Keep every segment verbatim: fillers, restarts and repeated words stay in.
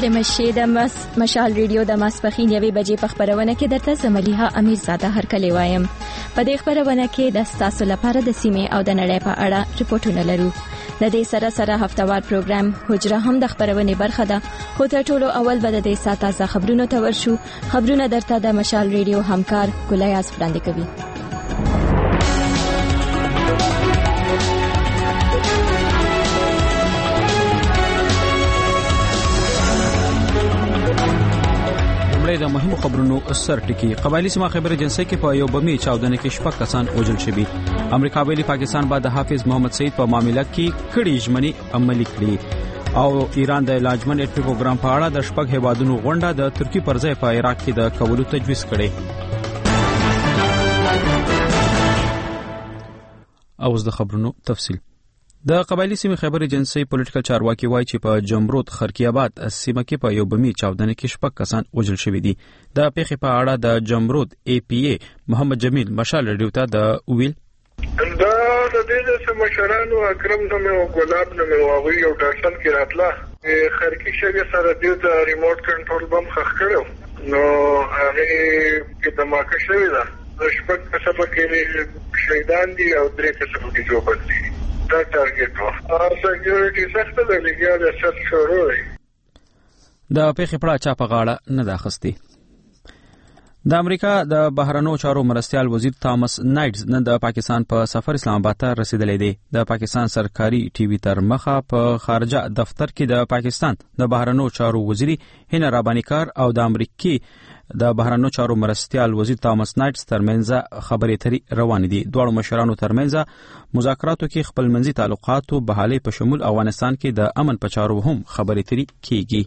ستړي مشي د مشال ریډیو د ماسپخین یوې بجې په خبرونه کې درته زملیها امیرزاده هرکلی وایم. په دې خبرونه کې د تاسو لپاره د سیمې او د نړۍ په اړه ریپورتونه لرو. د دې سره سره هفتوار پروګرام حجره هم د خبرونه برخه ده، خو تر ټولو اول به د دې ساعت تازه خبرونه ته ورشو. خبرونه درته د مشال ریډیو همکار ګلایاز وړاندې کوي. د مهمو خبرونو سر ټکی. قبایلی سیمه خیبر ایجنسی کې په یو بمي چاودنه کې شپږ کسان وژل شوي. امریکا ویلي پاکستان بعد حافظ محمد سعید په معاملې کې کړي ژمنې عملي کړي او ایران د لاجمن اټومي پروګرام په اړه د شپږ هیوادونو غونډه د ترکی پر ځای په عراق کې د کولو تجویز کړي. اوس د خبرونو تفصیل. د قبایلی سیمه خیبر ایجنسی پولیټیکل چارواکي وایي چې په جمرود خرکی آباد سیمه کې په یو بمي چاودنه کې شپږ کسان وژل شوي دي. د پیښې په اړه د جمرود ای پی ای محمد جمیل مشال ریډیو ته د ویل دا د دې چې مشرانو اکرم نومه او ګلاب نومه او یو ډاکټر کې راتله خرکی شګه سره د ریموټ کنټرول بم خخ کړو نو هغه کې دماکه شوی ده. شپږ کسبه کې شهیدان دي او درې کسبه کې جوړ دي. دا ټارګټ و او سکیورټي سخت ده لګیا د سر شروع دی. د پیښې په اړه چا په غاړه نه ده اخیستې. د امریکا د بهرنیو چارو مرستیال وزیر تامس نایټز نن د پاکستان په سفر اسلام آباد ته رسیدلی دی. د پاکستان سرکاري ټي وي تر مخه په خارجه دفتر کې د پاکستان د بهرنیو چارو وزیر هینا رابانی کار او د امریکای د بهرنیو چارو مرستیال وزیر تامس نایټس ترمنځ خبرې اترې روانې دي. دواړو مشرانو ترمنځ مذاکراتو کې خپلمنځي تعلقاتو بحالي په شمول افغانستان کې د امن په چارو هم خبرې اترې کیږي.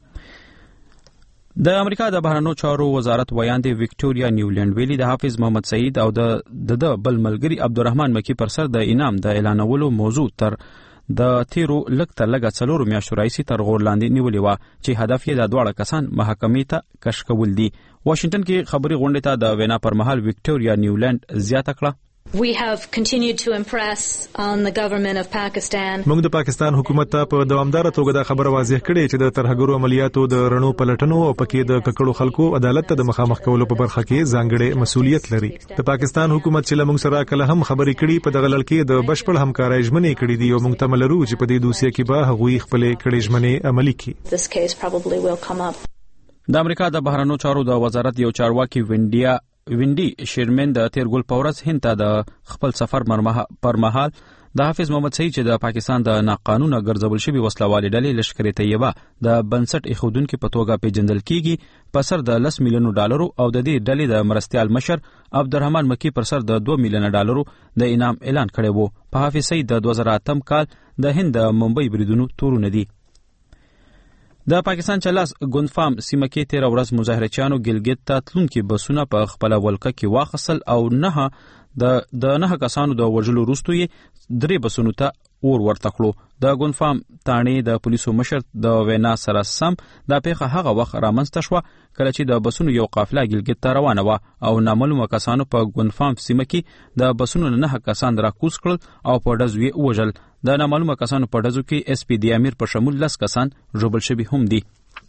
د امریکا د بهرنیو چارو وزارت ویاندې وکټوریا نیولند ویلي د حافظ محمد سعید او د د بل ملګری عبدالرحمن مکی پر سر د انعام د اعلانولو موضوع تر د تیرو لږ تر لږه څلورو میاشتو راهیسې تر غور لاندې نیولې وه چې هدف یې د دواړه کسان محکمې ته کش کول دي. واشنگټن کې خبري غونډې ته د وینا پر مهال وکټوریا نیولند زیاته کړه We have continued to impress on the government of Pakistan. موږ د پاکستان حکومت ته په دوامدار توګه د خبره واضح کړې چې د ترهګرو عملیاتو د رڼو پلټنو او پکې د ککړو خلکو عدالت ته د مخامخ کولو په برخه کې ځانګړي مسؤلیت لري. د پاکستان حکومت چې موږ سره کله هم خبرې کړې په دغه لړ کې د بشپړ همکارۍ ژمنې کړې دي او موږ ته لرو چې په دې دوسیه کې به هغوی خپل کړې ژمنې عملي کړي. This case probably will come up. د امریکا د بهرنیو چارو د وزارت یو چارواکي وینډیا وینډي شیرمن د تیرګل پورس هند ته د خپل سفر پر مهال د حافظ محمد سعید چې د پاکستان د ناقانونه ګرځول شوی وسلوالې ډلې لشکر طیبه د بنسټ ایښودونکو په توګه پیژندل کیږي په سر د لس میلیونو ډالرو او د دې ډلې د مرستیال مشر عبدالرحمن مکی پر سر د دوه میلیونه ډالرو د انعام اعلان کړی وو. په حافظ سعید د دوه زره اتم کال د هند د ممبئی بریدونو تورونه دي. د پاکستان چلاس ګوندفام سیمه کې تیر ورځ مظاهرچیانو ګلګت ته تلونکي بسونه په خپل ولکه کې واخصل او نه د د نه کسانو د وژلو وروسته یې درې بسونو ته اور ورته کړو. د ګوندفام تانې د پولیسو مشر د وینا سره سم دا پیښه هغه وخت رامنځته شوه کله چې د بسونو یو قافله ګلګت ته روانه وه او نامعلومه کسانو په ګوندفام سیمه کې د بسونو نه کسان راکوز کړل او په ډزو یې ووژل. د نامعلومه کسانو په ډزو کې اس پی دی امیر په شمول لس کسان ژوبل شوي هم دي.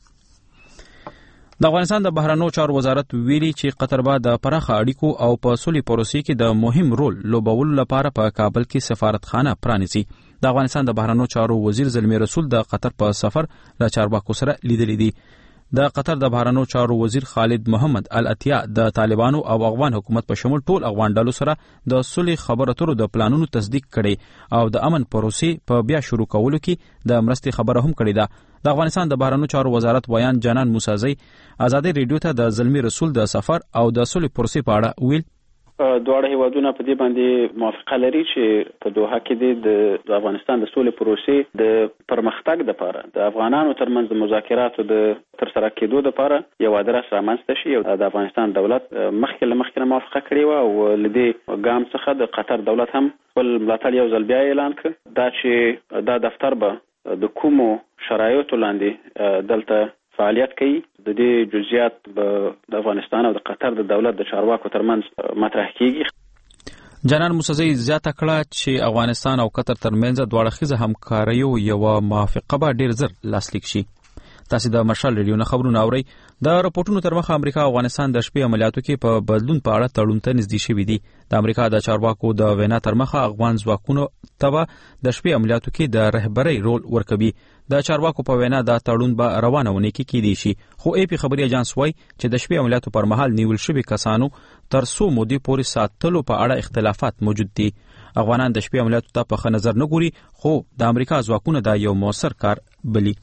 د افغانستان د بهرنیو چارو وزارت ویلي چې قطر به د پراخه اړیکو او په سولې پروسې کې د مهم رول لوبولو لپاره په کابل کې سفارتخانه پرانیزي. د افغانستان د بهرنیو چارو وزیر زلمی رسول د قطر په سفر له چارواکو سره لیدلي دي. د قطر د بهرنیو چارو وزیر خالد محمد العطیه د طالبانو او افغان حکومت په شمول ټول افغان ډلو سره د صلح خبرو اترو د پلانونو تصدیق کړي او د امن پروسې په بیا شروع کولو کې د مرستې خبره هم کړې ده. د افغانستان د بهرنیو چارو وزارت ویان جانان موسازی آزادي ریډیو ته د زلمی رسول د سفر او د صلح پروسې په اړه ویل دواړه هیوادونه په دې باندې موافقه لري چې په دوحه کې د افغانستان د سولې پروسې د پرمختګ لپاره د افغانانو ترمنځ د مذاکراتو د ترسره کېدو لپاره یو ادرس رامنځته شي. د افغانستان دولت مخکې له مخکې موافقه کړې وه او له دې ګام څخه د قطر دولت هم خپل ملاتړ یو ځل بیا اعلان کړ دا چې دا دفتر به د کومو شرایطو لاندې دلته فعالیت کوي. د دې جزئیات د افغانستان او د قطر د دولت د چارواکو ترمنځ مطرح کیږي. جنرال موسزی زیاته کړه چې افغانستان او قطر ترمنځ دواړه خیزه همکاریو یو موافقه به ډیر زر لاسلیک شي. تاسو د مشال ریډیو نه خبرونه اورئ. د راپورټونو تر مخه امریکا او افغانستان د شپې عملیاتو کې په بدلون په اړه تړون ته نږدې شوي دي. د امریکا د چارواکو د وینا تر مخه افغان ځواکونو ته د شپې عملیاتو کې د رهبرۍ رول ورکوي. د چارواکو په وینا دا تړون به روانه ونه کې کېدی شي، خو ای پی خبري اژانس وایي چې د شپې عملیاتو پر مهال نیول شوي کسانو تر څو مودې پورې ساتلو په اړه اختلافات موجود دي. افغانان د شپې عملیاتو ته په ښه نظر نه ګوري، خو د امریکا ځواکونه دا یو موثر کار بلی.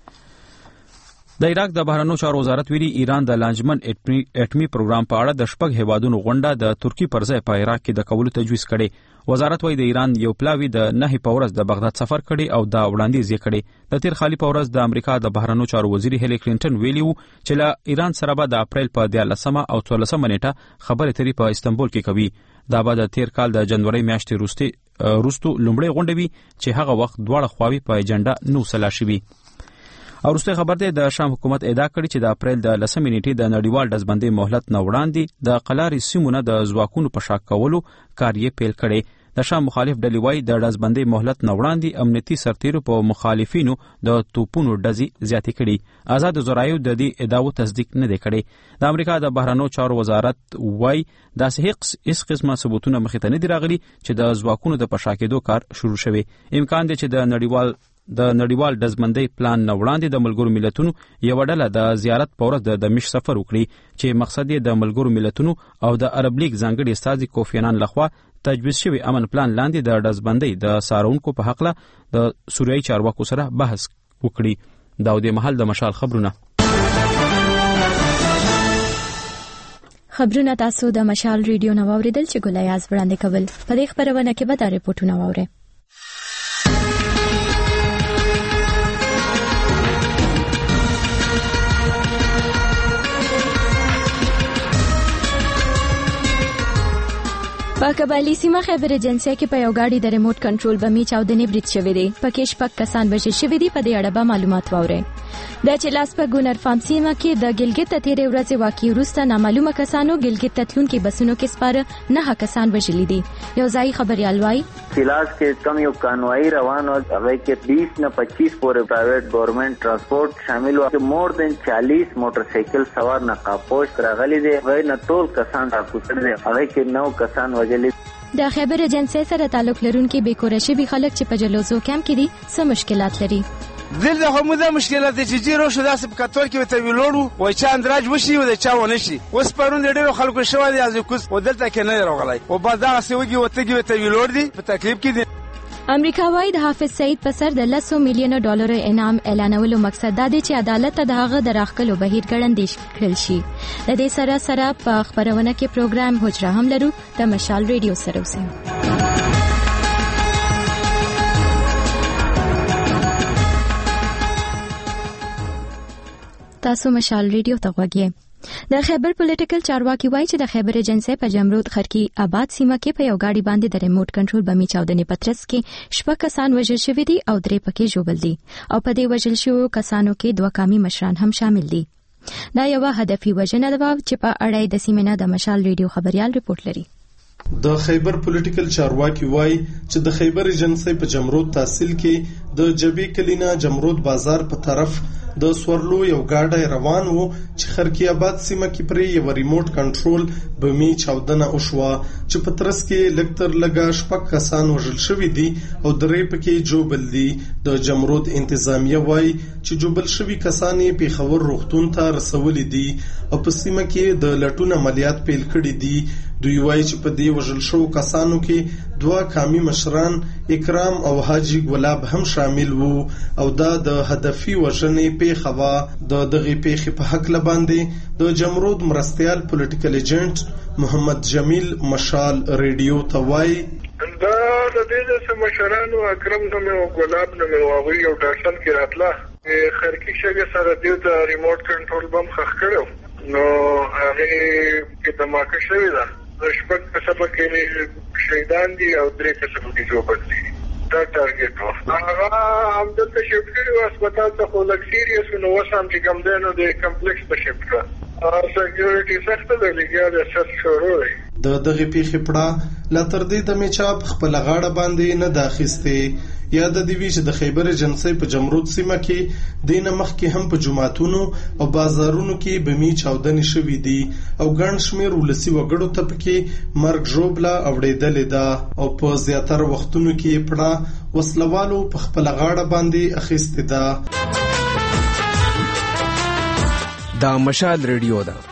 د عراق د بهرنیو چارو وزارت ویلي ایران د لانجمن اټمی پروګرام په اړه د شپږ هیوادونو غونډه د ترکی پر ځای په عراق کې د کولو تجویز کړي. وزارت وايي د ایران یو پلاوی د نه په ورځ د بغداد سفر کړي او دا وړاندیز یې کړي. د تیر خالي په ورځ د امریکا د بهرنیو چارو وزیر هیلی کلینټن ویلي وو چې له ایران سره به د اپریل په دیارلسمه او څوارلسمه نیټه خبرې اترې په استنبول کې کوي. دا به د تیر کال د جنوري میاشتې وروسته روستو لومړی غونډه وي چې هغه وخت دواړه خواوې په ایجنډا نو سلا شوي. او وروسته خبر ده د شام حکومت ادعا کړې چې د اپریل د لسمې نیټې د نړیوال ډزبندۍ مهلت نه وړاندې د قلاري سیمونه د ځواکونو په شا کولو کار یې پیل کړي. د شام مخالف ډلې وايي د ډزبندۍ مهلت نه وړاندې امنیتي سرتیرو په مخالفینو د توپونو ډزې زیاتې کړي. آزاد ذرایعو د دې ادعاو تصدیق نه دی کړی. د امریکا د بهرنیو چارو وزارت وايي داسې هیڅ قسمه ثبوتونه مخې ته نه دي راغلي چې د ځواکونو د پشا کېدو کار شروع شوی. امکان دی چې د نړیوال د نړیوال ډزبندۍ پلان نه وړاندې د ملګرو ملتونو یو ډله د زیارت په ورځ د دمشق سفر وکړي چې مقصد یې د ملګرو ملتونو او د عرب لیگ ځانګړي استازي کوفی انان لخوا تجویز شوی امن پلان لاندې د ډزبندۍ د سارونکو په حق له د سوریایي چارواکو سره بحث وکړي. دا د محل د مشال خبرونه خبرونه تاسو د مشال ریډیو نو اوریدل چې ګولایاز وړاندې کول. په دې خبرونه کې به دا ریپورتونه واورئ. په قبایلی سیمه خیبر ایجنسی کې په یو گاډي د ریموټ کنټرول بمي چاودنې برید شوې دي. پکې شپږ کسان وژل شوي دي. په دې اړه به معلومات واورئ. د چلاس په ګونر فارم سیمه کې د ګلګت ته تیرې ورځې واقعي وروسته نامعلومه کسانو ګلګت ته تلونکي بسونو کې سپاره نه کسان وژلي دي. یو ځایي خبريال وایي چلاس کې کم یو کانوایی روان او هغه کې بیس نه پچیس پورې پرایویټ ګورنمنت ترانسپورت شامل و. مور دین چالیس موټر سایکل سوار نقابپوش راغلي دي. غیر نه ټول کسان راکوټل دي. هغه کې نو کسان وژلي. د خیبر ایجنسی سره تعلق لرونکي بیکوره شوي خلک چې په جلوزو کیمپ کې دي څه مشکلات لري. دلته هم دا مشکلات چې جیرو شو داسې په کتور کې وته ویلوړو وای چې اندراج وشي و د چا ونه شي. اوس پرون ډېرو خلکو شو دي از کوس و دلته کې نه راغلی او بعد دا سوګي وته کې وته ویلوړ دي په تکلیف کې دي. امریکا وايي د حافظ سعید په سر د لسو میلیونو ډالر انعام اعلانولو مقصد دا دی چې عدالت ته د هغه د راخلو بهیر ګړندې کړل شي. د دې سره سره په خبرونه کې پروګرام حجره هم لرو. د مشال ریډیو سره اوسئ. تاسو مشال ریډیو ته غوږی. د خیبر پولیټیکل چارواکي وایي چې د خیبر ایجنسی په جمرود خرکی آباد سیمه کې په یو گاډي باندې د ریموټ کنټرول بمي چاودنې په ترڅ کې شپږ کسان وژل شوي دي او درې پکې ژوبل دي او په دې وژل شوو کسانو کې دوه قومي مشران هم شامل دي. دا یو هدفي وژنه ده چې په اړه د سیمه د مشال ریډیو خبريال ریپورت لري. د خیبر پولیټیکل چارواکي وایي چې د خیبر ایجنسی په جمرود تحصیل کې د جبی کلینا جمرود بازار په طرف د سورلو یو گاډی روان وو چې خرکی آباد سیمه کې پرې یو ریموټ کنټرول بمي چاودنه وشوه چې په ترڅ کې لکتر لګا شپږ کسان وژل شوي دي او درې پکې جوبل دي. د جمرود انتظامیه وایي چې جوبل شوي کسان یې پیښور روغتون ته رسولي دي او په سیمه کې د لټون عملیات پیل کړي دي. دوی وایي چې په دې وژل شوو کسانو کې دوه قومي مشران اکرام او حاجی ګلاب هم شامل وو او دا د هدفي وژنې پیښه وه. د دغې پیښې په هکله باندې د جمرود مرستیال پولیټیکل ایجنټ محمد جمیل مشال ریډیو ته وایي دا د دې د مشرانو اکرم نوم او ګلاب نوم او هغوی یو ډرسن کې راتله خرکی شګه سره دیو د ریموټ کنټرول بم خښ کړو نو هغه کې دماکه شوې ده. شپږ کسبه کې شهیدان دي او درې کسبه کې جوبل دي. دا ټارګټ و. هغه همدلته شفټ کړي هسپتال ته خو لږ سیریس نو اوس هم چې کوم دی نو د کمپلیکس ته شفټ کړه. سکیورټي سخته ده لګیا د سخت شروع دی. د دغې پیښې پړه لا تر دې د میچاپ خپل غاړه باندې نه داخسته. یاد دی وی چې د خیبر ایجنسی په جمرود سیمه کې دین مخکې هم په جماعتونو او بازارونو کې بمی چاودنې شوې دي او ګڼ شمېر ولسی وګړو ته پکې مرګ ژوبله اوړېدلې ده او په زیاتره وختونو کې پړه وسلوالو په خپل غاړه باندې اخیستې ده. دا مشال ریډیو ده.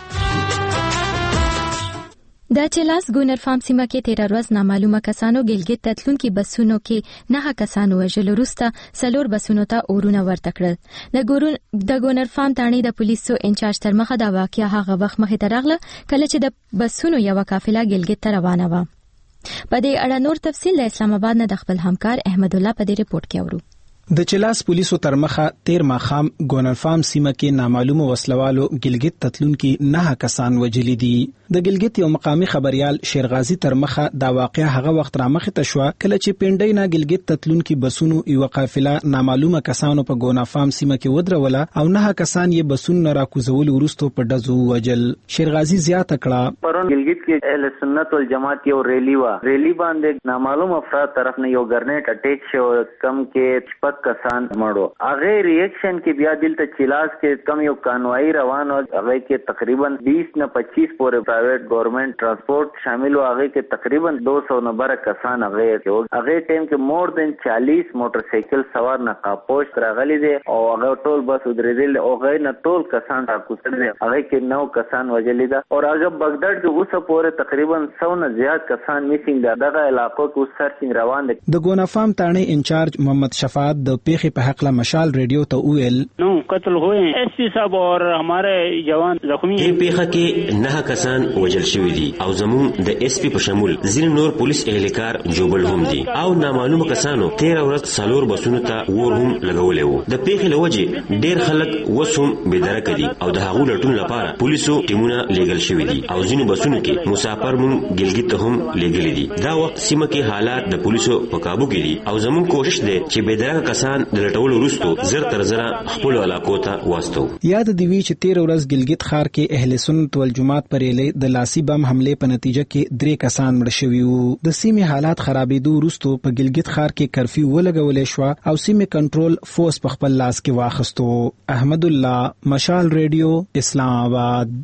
د چلاس ګونر فارم سیمه کې تیر ورځ نامعلومه کسانو ګلګت تتلونکو بسونو کې نه کسانو وژل وروسته سلور بسونو ته اورونه ورته کړل. د ګورون د ګونر فارم تانې د پولیسو انچارج تر مخه دا واقعیا هغه وخت مخې ته راغله کله چې د بسونو یو قافله ګلګت ته روانه و. په دې اړه نور تفصیل د اسلام آباد نه د خپل همکار احمد الله په دې ریپورت کې اورو. د چلاس پولیسو تر مخه تیر ماخام ګونر فارم سیمه کې نامعلومه وسلوالو ګلګت تتلونکو نه کسان وجلی دي. د ګلګت یو مقامی خبريال شیرغازی تر مخه دا واقعیا هغه وخت را مخه ته شو کله چې پینډای نه ګلګت تتلونکو بسونو یو قافله نامعلومه کسانو په ګونر فارم سیمه کې ودروله او نه کسان یې بسونو را کوزول ورستو په دزو وجل. شیرغازی زیاته کړه پرون ګلګت کې اهل سنت والجماعت یو ریلی و ریلی باندې نامعلوم افراد طرف نه یو ګرنیټ اٹیک شو کم کې شپږ کسان مړو. هغه ریاکشن کې بیا دلته چلاس کې کم یو کانوای روان او هغه کې تقریبا بیس نه پچیس پورې پرایویٹ گورنمنٹ ټرانسپورٹ شامل و. هغه کې تقریبا دو سو نبر کسان هغه کې هغه ټیم کې مور دین چالیس موټر سایکل سوار نقابپوش راغلي دي او هغه ټول بس ودرېدل او هغه نه ټول کسان راکوسل دي. هغه کې نو کسان وجلي ده او هغه بغداد کې اوسه پورې تقریبا سو نه زیات کسان میسینګ ده. دغه علاقو کې سرچینګ روان دي. د ګونافام تانې انچارج محمد شفاعت د پیخي په حق لا مشال ریڈیو ته ویل نو قتل ہوئے ہیں ایس پی صاحب اور ہمارے جوان زخمی ہیں. پیخه کې نه کسان وجل شوی دي او زمون د ایس پی په شمول ځین نور پولیس اهلکار جوبل هم دي او نامعلومه کسانو تیر ورځ سالور بسونو ته ور هم لګولې وو. د پیخه لوجه ډیر خلک وسوم بيدرک دي او د هغو لټون لپاره پولیسو ټیمونه لګل شوی دي او ځین بسونو کې مسافر مون ګلګت ته هم لګل دي. دا وخت سیمه کې حالات د پولیسو په काबू کې دي او زمون کوشش ده چې بيدرک کسان لټول وروستو زر تر زر خپل علاقو ته واسطو. یاد دی وی چې تیر ورځ ګلګت خار کې اهل سنت والجماعت پرېلې د لاسی بم حمله په نتیجه کې درې کسان مړ شوي وو. د سیمې حالات خرابېدو وروستو په ګلګت خار کې کرفیو ولګولې شو او سیمې کنټرول فورس په خپل لاس کې واخستو. احمد الله مشال ریډیو اسلام آباد.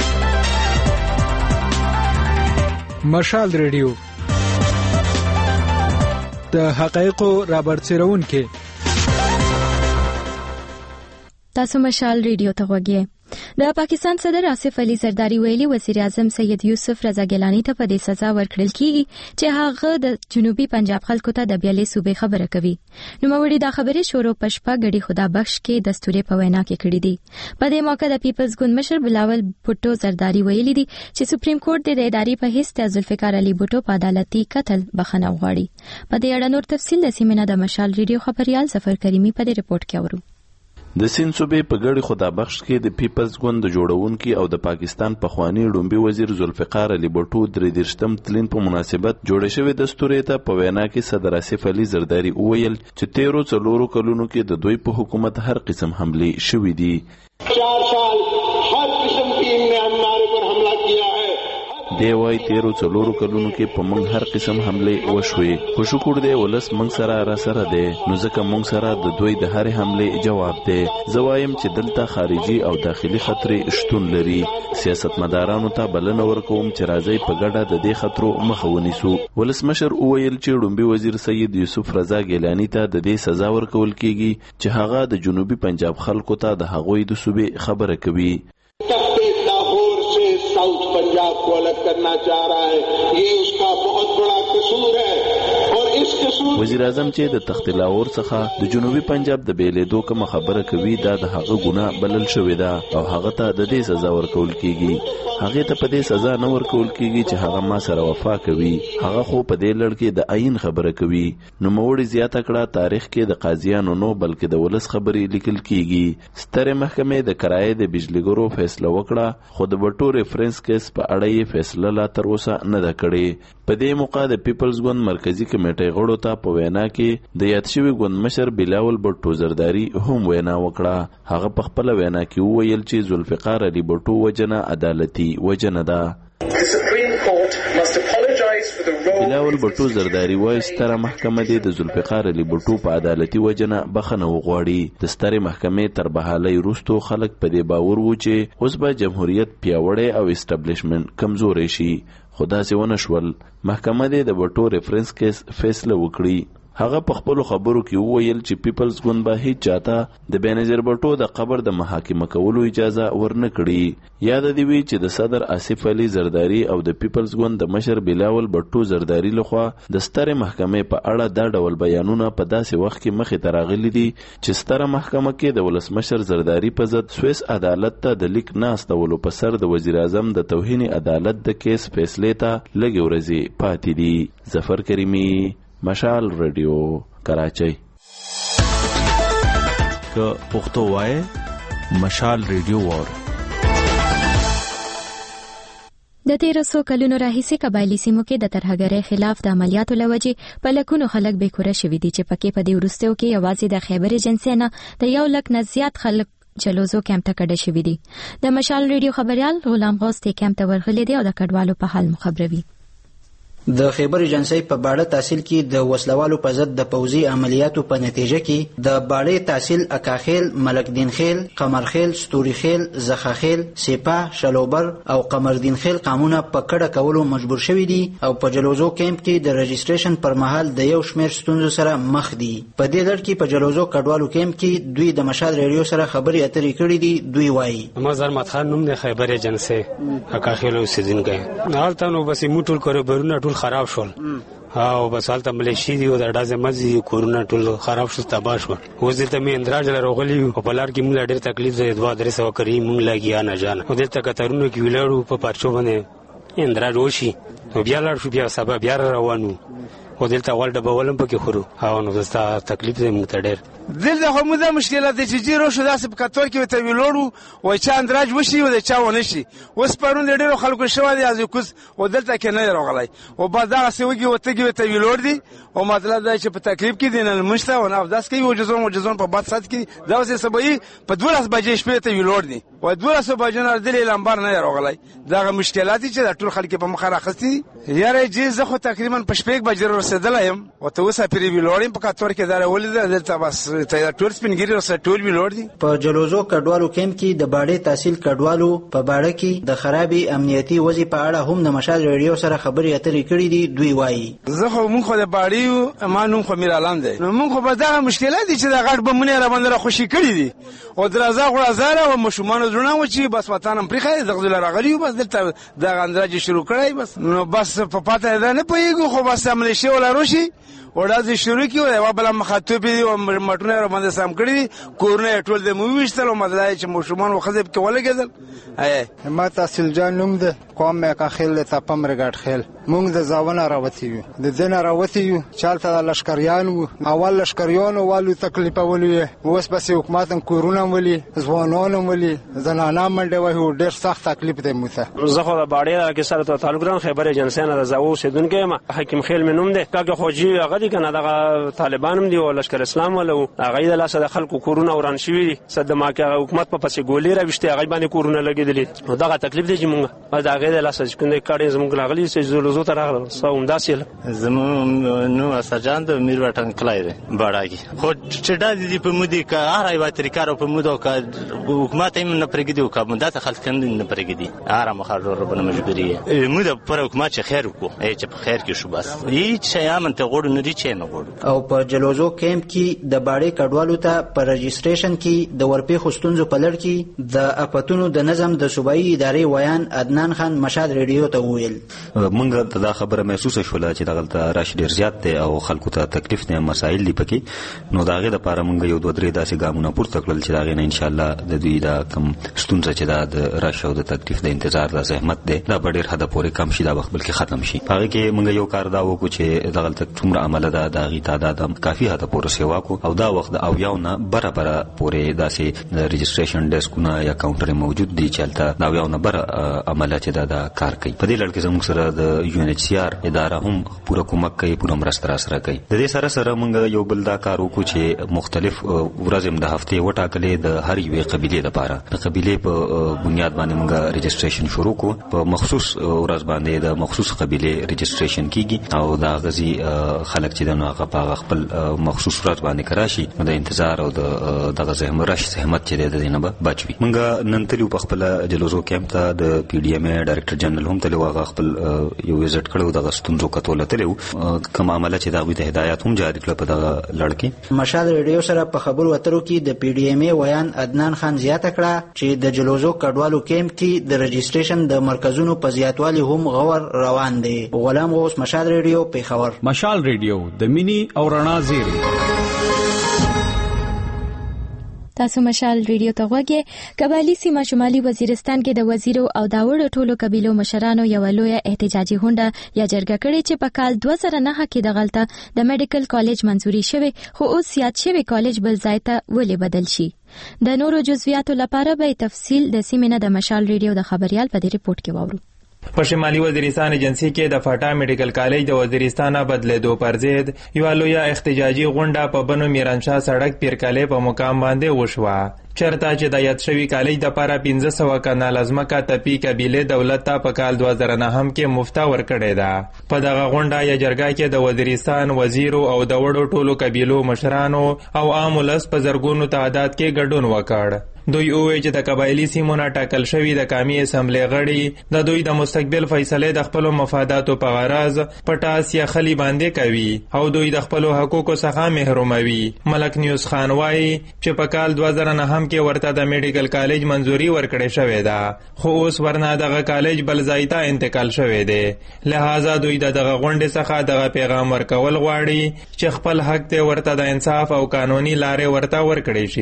مشال ریډیو د حقایقو رابرسېرون کې تاسو مشال ریډیو ته وګورئ. د پاکستان صدر آصف علي زرداری ویلي وزیر اعظم سید یوسف رضا ګیلانی ته په دې سزا ورکړل کیږي چې هغه د جنوبي پنجاب خلکو ته د بیلې صوبې خبره کوي. نو موري دا خبره شروع پښپا غړي خدا بخش کې دستوري په وینا کې کړې دي. په دې موقع د پیپلز ګوند مشر بلاول بوټو زرداری ویلي دي چې سپریم کورټ د ادارې په هیڅ ته ذوالفقار علي بوټو په عدالتي قتل بخښنه وغواړي. په دې اړه نور تفصیل د سیمینه د مشال ریډیو خبريال ظفر کریمی په دې ریپورت کې اورو. د سین صوبې په ګړي خدا بخش کې د پیپلز ګوند د جوړونکو او د پاکستان پخوانی ډومبي وزیر ذوالفقار علي بوټو درې دیرشتم تلین په مناسبت جوړ شوی دستوري ته په وینا کې صدر آصف علي زرداری وویل چې تیرو څلورو کلونو کې د دوی په حکومت هر قسم حمله شوې دي. چار سال هر قسم کی نے ہمارے پر حملہ کیا ہے. دی وای تیرو څلورو کلونو کې په موږ هر قسم حمله وشوې خو شکر دی ولس موږ سره را سره دی نو ځکه موږ سره د دوی د هر حمله جواب دی. زوایم چې دلته خارجي او داخلي خطر شتون لري. سیاستمدارانو ته بلنه ورکوم چې راځي په ګډه د دې خطرو مخه ونیسو. ولسمشر وویل چې ډومبي وزیر سید یوسف رضا ګیلانی ته د دې سزا ورکول کیږي چې هغه د جنوبي پنجاب خلکو ته د هغوی د صوبې خبره کوي. साउथ पंजाब को अलग करना चाह रहा है ये उसका बहुत बड़ा कसूर है और इस कसूर वजीर आعظم چې د تخت لاهور څخه د جنوبي پنجاب د بیلېدو کوم خبره کوي دا د هغه ګناه بلل شوې ده او هغه ته د دې سزا ورکول کیږي. هغه ته په دې سزا نه ورکول کیږي چې هغه ما سره وفا کوي. هغه خو په دې لړ کې د عین خبره کوي. نو موړي زیاته کړه تاریخ کې د قاضیانو نو بلکې د ولس خبرې لیکل کیږي. ستره محکمې د کرایې د بجلیګرو فیصله وکړه خو د بټو ریفرنس کیس په اړه یې فیصله لا تر اوسه نه ده کړې. په دې موقع د پیپلز ګوند مرکزی کمیټې غړو ته په وینا کې د یاد شوی ګوند مشر بلاول بوټو زرداری هم وینا وکړه. هغه په خپل وینا کې وویل چې ذوالفقار علي بوټو وجنه عدالتي وجنه ده. The Supreme Court must apologize بلاول بټو زرداری وایي ستره محکمه دې د ذوالفقار علي بټو په عدالتي وجنه بخښنه وغواړي. د سترې محکمې تر بحالۍ وروستو خلک په دې باور وو چې اوس به جمهوریت پیاوړی او اسټابلیشمنټ کمزوری شي، خو داسې ونه شول. محکمه دې د بټو ریفرنس کیس فیصله وکړي. هغه په خپل خبرو کې وویل چې پیپلز ګوند به هیڅ چاته د بېنظیر بټو د قبر د محاکمه کولو اجازه ورنه کړي. یاد دی وی چې د صدر آصف علي زرداری او د پیپلز ګوند د مشر بلاول بټو زرداری لخوا د سترې محکمې په اړه دا ډول بیانونه په داسې وخت کې مخې ته راغلي دي چې ستره محکمه کې د ولسمشر زرداری په ضد سویس عدالت ته د لیک نه استولو په سر د وزیر اعظم د توهین عدالت د کیس فیصلې ته لږې ورځې پاتې دي. ظفر کریمی، مشال ریډیو، کراچۍ. که پښتو وای مشال ریډیو وور. د تیرو څو کلونو راهیسې قبایلي سیمو کې د ترهګرۍ خلاف د عملیاتو لوجې په لکونو خلک بېکوره شوي دي چې پکې په دې وروستیو کې یوازې د خیبر ایجنسۍ نه د یو لک نه زیات خلک جلوزو کیمپ ته کډه شوي دي. د مشال ریډیو خبريال غلام غوث ته کیمپ ته ورغلي دي او د کډوالو په حال مخبروي. د خیبر ایجنسۍ په باړه تحصیل کې د وسلوالو په ضد د پوځي عملیاتو په نتیجه کې د باړې تحصیل اکاخیل، ملکدین خیل، قمرخیل، ستوري خیل، زخاخیل، سپاه، شلوبر او قمردین خیل قامونه په کډه کولو مجبور شوي دي او په جلوزو کیمپ کې د رجسټریشن پر مهال د یو شمېر ستونزو سره مخ دي. په دې لړ کې په جلوزو کډوالو کیمپ کې دوی د مشال ریډیو سره خبرې اترې کړې دي. دوی وایي ما زرمت خان نوم د خیبر ایجنسۍ اکاخیل اوسیدونکی هلته نو بس موږ ټول کاروبارونه ټول خراب شول او بس حالته ملیشي دی او د ډازه مزي کورونه ټول خراب شو، تباه شو. اوس دلته مې اندراج لرغلی او په لار کې موږ ډېر تکلیف دی، دوه درې سوه کری موږ لګیا نه جان او دلته کترونو کې ولاړو په پارچو باندې اندراج وشي او بیا لاړ شو، بیا سبا بیا روانو او دلته ول ډبولم پکې خورو او نو دستا تکلیف دی موږ ته ډېر. دلته خو موږ مشکلات دي چې جیرو شو داسې په کتور کې ته ویلوړو وای چا اندراج وشي او د چا ونه شي. اوس پرون ډېرو خلکو شو دي از کوس او دلته کې نه راغلی او بعد دا سوګي وتګي ته ویلوړ دي او مطلب دا چې په تکلیف کې دي نه مشته او نه داس کې وجزون وجزون په بعد سات کې دا اوسه سبي په دولس بجې شپې ته ویلوړ دي او دولس بجې نه دلې لمبار نه راغلی. دا مشکلات چې ټول خلک په مخ راخستي یاره جې زه خو تقریبا په شپږ بجې رسیدلایم او ته اوسه پری ویلوړم په کتور کې دا ولې دلته بس ته ټول سپینګری رسه ټول ویلوړ دي. په جلوزو کډوالو کیمپ کې د باړې تحصیل کډوالو په باړه کې د خرابې امنیتي وضع په اړه هم د مشال ریډیو سره خبرې اترې کړې دي. دوی وایي زه خو مونږ خو د باړې ما نوم خو میر علام دی نو مونږ خو به دا مشکلات دي چې د غټ بمونه را باندې خوشي کړې دي او درازه غو زاره او مشومان زړه و چې بس وطن پرې خای دغه راغلی بس دلته د اندراج شروع کړای بس نو بس په پاته ده نه پېګو خو بس عمل شي ولا روشي وړاندې شروع کیو یو بل مخاطب دي او مټونه را باندې سم کړی کورونه ټول د موويشتل او مدلای چې مشومان وخذب کې ولګیدل. اي ما تحصیل جان نوم ده قوم مې کا خیل ته پم رګټ خیل مونږ د ځاونه راوتی یو د دین راوتی یو چالتہ لشکریان وو اول لشکریان والو تکلیف ولوي اوس بس حکومت کورونه ولي ځوانانو ولي زنانه منډه وای ډېر سخت تکلیف دی موته. زه خو د باړې کې سره ته تعلق لرم خیبر ایجنسۍ نه زاو سیدونکې ما حکیم خیل مې نوم ده کاګه خوجي هغه دي کنه دغه طالبان هم دي او لشکر اسلام ولو هغه د لاسه د خلکو کورونه وران شوی دي صد ما کې حکومت په پسې ګولې را وشته هغه باندې کورونه لګیدلې نو دغه تکلیف دی چې مونږ دا هغه د لاسه څنګه کړي زموږ راغلي چې زولزو ته راغله سوم داسې زمو نو اسجان د میر وټن کلای دی باړاګي خو چې دا دي په مودي کا هر ایو طریقارو په مودو کا حکومت هم نه پرګدي او کوم دا خلک نه پرګدي هر مخاطر ربنا مجبوري موده پر حکومت چې خیر وکړي چې په خیر کې شو بس هیڅ شي امن ته غوړ نه دي چې نه غوړ. او په جلوزو کیمپ کې د باړې کډوالو ته په رجسټریشن کې د ورپې خستونزو په لړ کې د اپاتونو د نظم د صوبایي ادارې ویان عدنان خان مشاد ریډیو ته وویل مونږ ته دا خبره محسوسه شوله چې دغلته راشي ډیر زیات دی او خلکو ته تکلیف نه مسایل دي پکې نو داغه د پاره مونږ یو دوه درې داسې ګامونه پورته کړل چې داغه نه ان شاء الله د دوی دا کم ستونزه چې دا د راشي او د تکلیف د انتظار د زحمت دی دا په ډیر حد پورې کم شي دا وخت بلکې ختم شي. هغه کې مونږ یو کار دا وکړو چې دغلته څومره عمله ده داغي تعداد کافي حد پورې سیوا کو او دا وخت او یو نه برابر پورې داسې رجسټریشن ډیسکونه یا کاونټر موجود دي چې البته دا یو نه بر عمله چې دا کار کوي. په دې لړ کې زموږ سره د یو ان ایچ سی آر اداره هم پوره کومک کوي، پوره مرسته سره کوي. د دې سره سره موږ یو بل دا کار وکړو چې مختلف ورځې د هفته وټاکلې د هر یوې قبیلې لپاره د قبیلې په بنیاد باندې موږ رجسټریشن شروع کړو. په مخصوص ورځ باندې د مخصوص قبیلې رجسټریشن کیږي او دا غزي خلک چې د هغه په خپل مخصوص ورځ باندې کراشي د انتظار او د دغه زحمت رش زحمت چې د دینه به بچوي. موږ نن تلو په خپل جلوزو کیمپ ته د پی ډی ایم ای ډایرکټر جنرال هم تلو، هغه خپل یو وزټ کړو د غستونزو کتول تلو کوم عمله چې دا غوته هدایت هم جاری کړل په دغه لړ کې. مشال ریډیو سره په خبرو اترو کې د پی ډی ایم ای ویان عدنان خان زیاته کړه چې د جلوزو کډوالو کیمپ کې د رجسټریشن د مرکزونو په زیاتوالي هم غور روان دي. غلام غوث، مشال ریډیو، پیښور. مشال ریډیو د مینی او رڼا زیری. تاسو مشال ریډیو ته غوږی. قبایلی سیمه شمالي وزیرستان کې د وزیرو او داوړو ټولو قبیلو مشرانو یو لوی احتجاجي غونډه یا جرګه کړې چې په کال دوه زره نه کې د غلطه د میډیکل کالج منځوري شوی، خو اوس یاد شوی کالج بل ځای ته ولې بدل شي. د نورو جزئیاتو لپاره به تفصیل د سیمې نه د مشال ریډیو د خبريال په دې ریپورت کې واورو. په شمالي وزیرستان ایجنسی کې د فاټا میډیکل کالج د وزیرستان بدلېدو پر ضد یو لوی احتجاجي غونډه په بنو میرانشاه سړک پیرکالې په مقام باندې وشوه، چرته چې د یاد شوی کالج د لپاره پنځه سوه کنال ازمکه تپی قبیله دولت ته په کال دوه زره نه هم کې مفته ورکړې ده. په دغه غونډه یا جرګه کې د وزیرستان وزیرو او د وړو ټولو قبیلو مشرانو او عام ولس په زرګونو تعداد کې ګډون وکړ. دوی وویل چې د قبایلی سیمو نه ټاکل شوي د قومي اسمبلی غړي د دوی د مستقبل فیصلې د خپلو مفاداتو په غرض په ټاس یا خلی باندې کوي او دوی د خپلو حقوقو څخه محروموي. ملک نیوز خان وایي چې په کال دوه زره نه هم کې ورته د میډیکل کالج منځوري ورکړې شوې ده، خو اوس ورنه دغه کالج بل ځای ته انتقال شوی دی. لہذا دوی د دغه غونډې څخه دغه پیغام ورکول غواړي چې خپل حق ته ورته د انصاف او قانوني لارې ورته ورکړې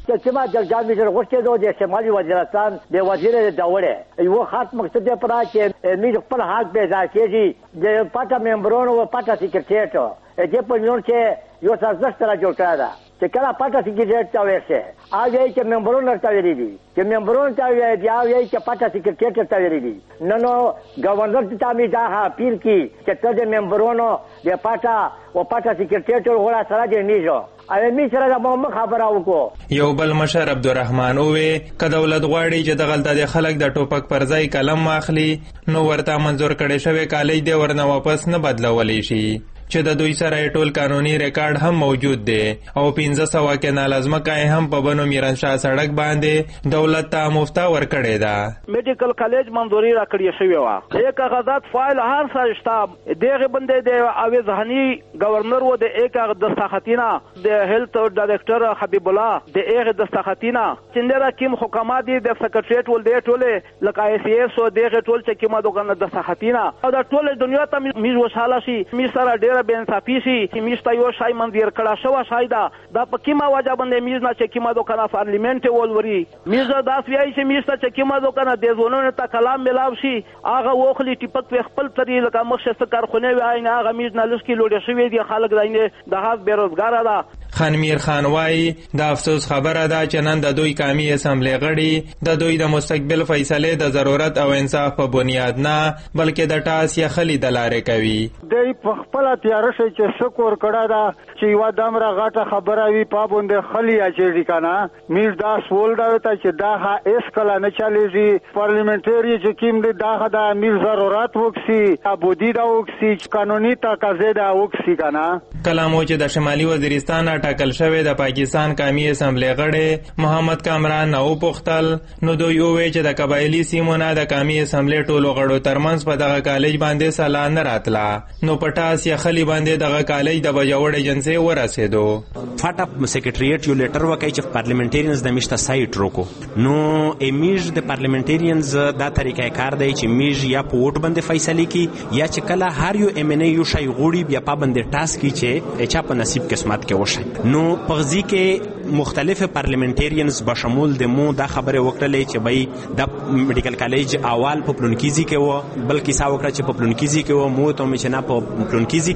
شي. غوښتي دو د شمالي وزیرستان د وزیر داوړې یو خاص مقصد دی پر چې موږ خپل حق پیدا کړي د پټه ممبرونو او پټه سیکریټریټ د په نور کې یو څه سره جوړ کړی دا چې کله پټه سیکریټریټ ته ورسه هغه چې ممبرونو ته ویلي دي چې ممبرونو ته ویلي دي هغه چې پټه سیکریټریټ ته ویلي دي. نو نو گورنر ته امید ده اپیل کی چې ته د ممبرونو د پټه او پټه سیکریټریټ وغوړه سره دی نیژو ایمي سره د محمد خبره وکړو. یو بل مشر عبدالرحمن اوې که دولت غواړي چې دغلته د خلک د ټوپک پر ځای قلم واخلي نو ورته منظور کړی شوی کالج دی ورنه واپس نه بدلولی شي، چې د دوی سره ټول قانوني ریکارډ هم موجود دی او پنځه سوه کنال ازمکه هم په بنو میرانشاه سړک باندې دولت ته مفته ورکړې ده. میډیکل کالج منظوري راکړې شوې وه، یک کاغذات فایل هر څه شته. دغه بندې د اویز هنی گورنر و د یک دستخطینا د هیلث ډایرکټر حبیب الله د هغه دستخطینا چې کوم حکومت دی د سکرټریټ ول دی ټوله لکه ای سی ایس او دغه ټول چې کومه دوګنه دستخطینا او د ټوله دنیا ته میز وشاله شي می سره ډیر به انصافي شي چې میشته یو شای منځیر کړه شو شایدا دا په کیما وجه باندې میز نه چې کیما دوکانه پارلیمنت ولوري میز داس ویای چې میشته چې کیما دوکانه د زونونو ته کلام ملاو شي هغه وخلی ټیپک په خپل طریقه لکه مخشه کارخونه وای نه هغه میز نه لسکی لوډه شوی دی خلک داینه د هاز بیروزګار ده. خانمیر خان وای د افسوس خبره ده چې نن د دوی قومي اسمبلی غړي د دوی د مستقبل فیصلې د ضرورت او انصاف په بنیاد نه بلکې د ټاس یا خلی د لارې کوي. دوی په خپل تیار شي چې شکر کړه دا چې یو دمره غټه خبره وي پابوند خلی اچي کنه میر دا سول دا ته چې دا ها اس کله نه چاليږي پارلیمنټري چې کیم دی دا دا میر ضرورت وکسي ابودي دا وکسي قانوني تقاضا دا وکسي کنه. کلامو چې د شمالي وزیرستان ټاکل شوی د پاکستان قومي اسمبلی غړي محمد کامران نو پختل نو دوی وویل چې د قبایلی سیمو نه د قومي اسمبلی ټولو غړو ترمنځ په دغه کالج باندې سلا نه راتله نو پټاس یا خلی باندې دغه کالج د بجوړ ایجنسی ورسېدو. فاټا سیکریټریټ یو لیټر وکړي چې پارلیمنټریانز د میشته سایت روکو نو امیج د پارلیمنټریانز دا طریقه کار دی چې میج یا په ووټ باندې فیصله کی یا چې کله هر یو ام ان ای یو شای غوړي بیا په باندې ټاس کی چې چا په نصیب قسمت کې وشي. نو پغزی کې مختلف پارلیمنټریانز بشمول د مو دا خبره وکړلې چې بای د میډیکل کالج اول په پلونکیزي کې و بلکې سا وکړه چې په پلونکیزي کې و مو ته مې چې نه په پلونکیزي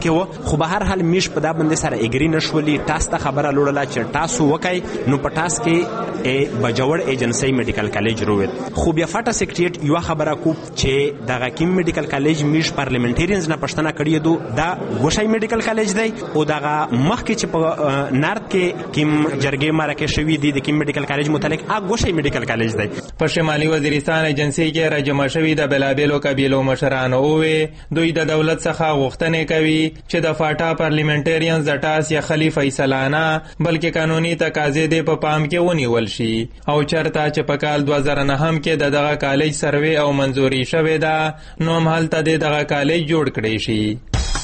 کې و خو به هر حال میش په دا باندې سره اګری نشولي ټاس ته خبره لوړله چې ټاسو وکای نو په ټاس کې بجوړ ایجنسی میډیکل کالج روید خو بیا فاټا سیکریټریټ یو خبره کو چې دغه کیم میډیکل کالج میش پارلیمنټریانز نه پښتنه کړی دو دا ګوشای میډیکل کالج دی او دغه مخکې چې په نارت کې کیم جرګې مرکه شوی دی د کیم میډیکل کالج متعلق هغه ګوشای میډیکل کالج دی. په شمالي وزیرستان ایجنسی کې راجمع شوی د بلابلو قبیلو مشرانو وې دوی د دولت څخه غوښتنې کوي چې د فاټا پارلیمنټریانز د ټاس یا خلی فیصله نه بلکې قانوني تقاضې دې په پام کې ونیول شي او چرته چې په کال دوه زره نهم کې د دغه کالج سروې او منځوري شوې ده نو هم هلته د دغه کالج جوړ کړی شي.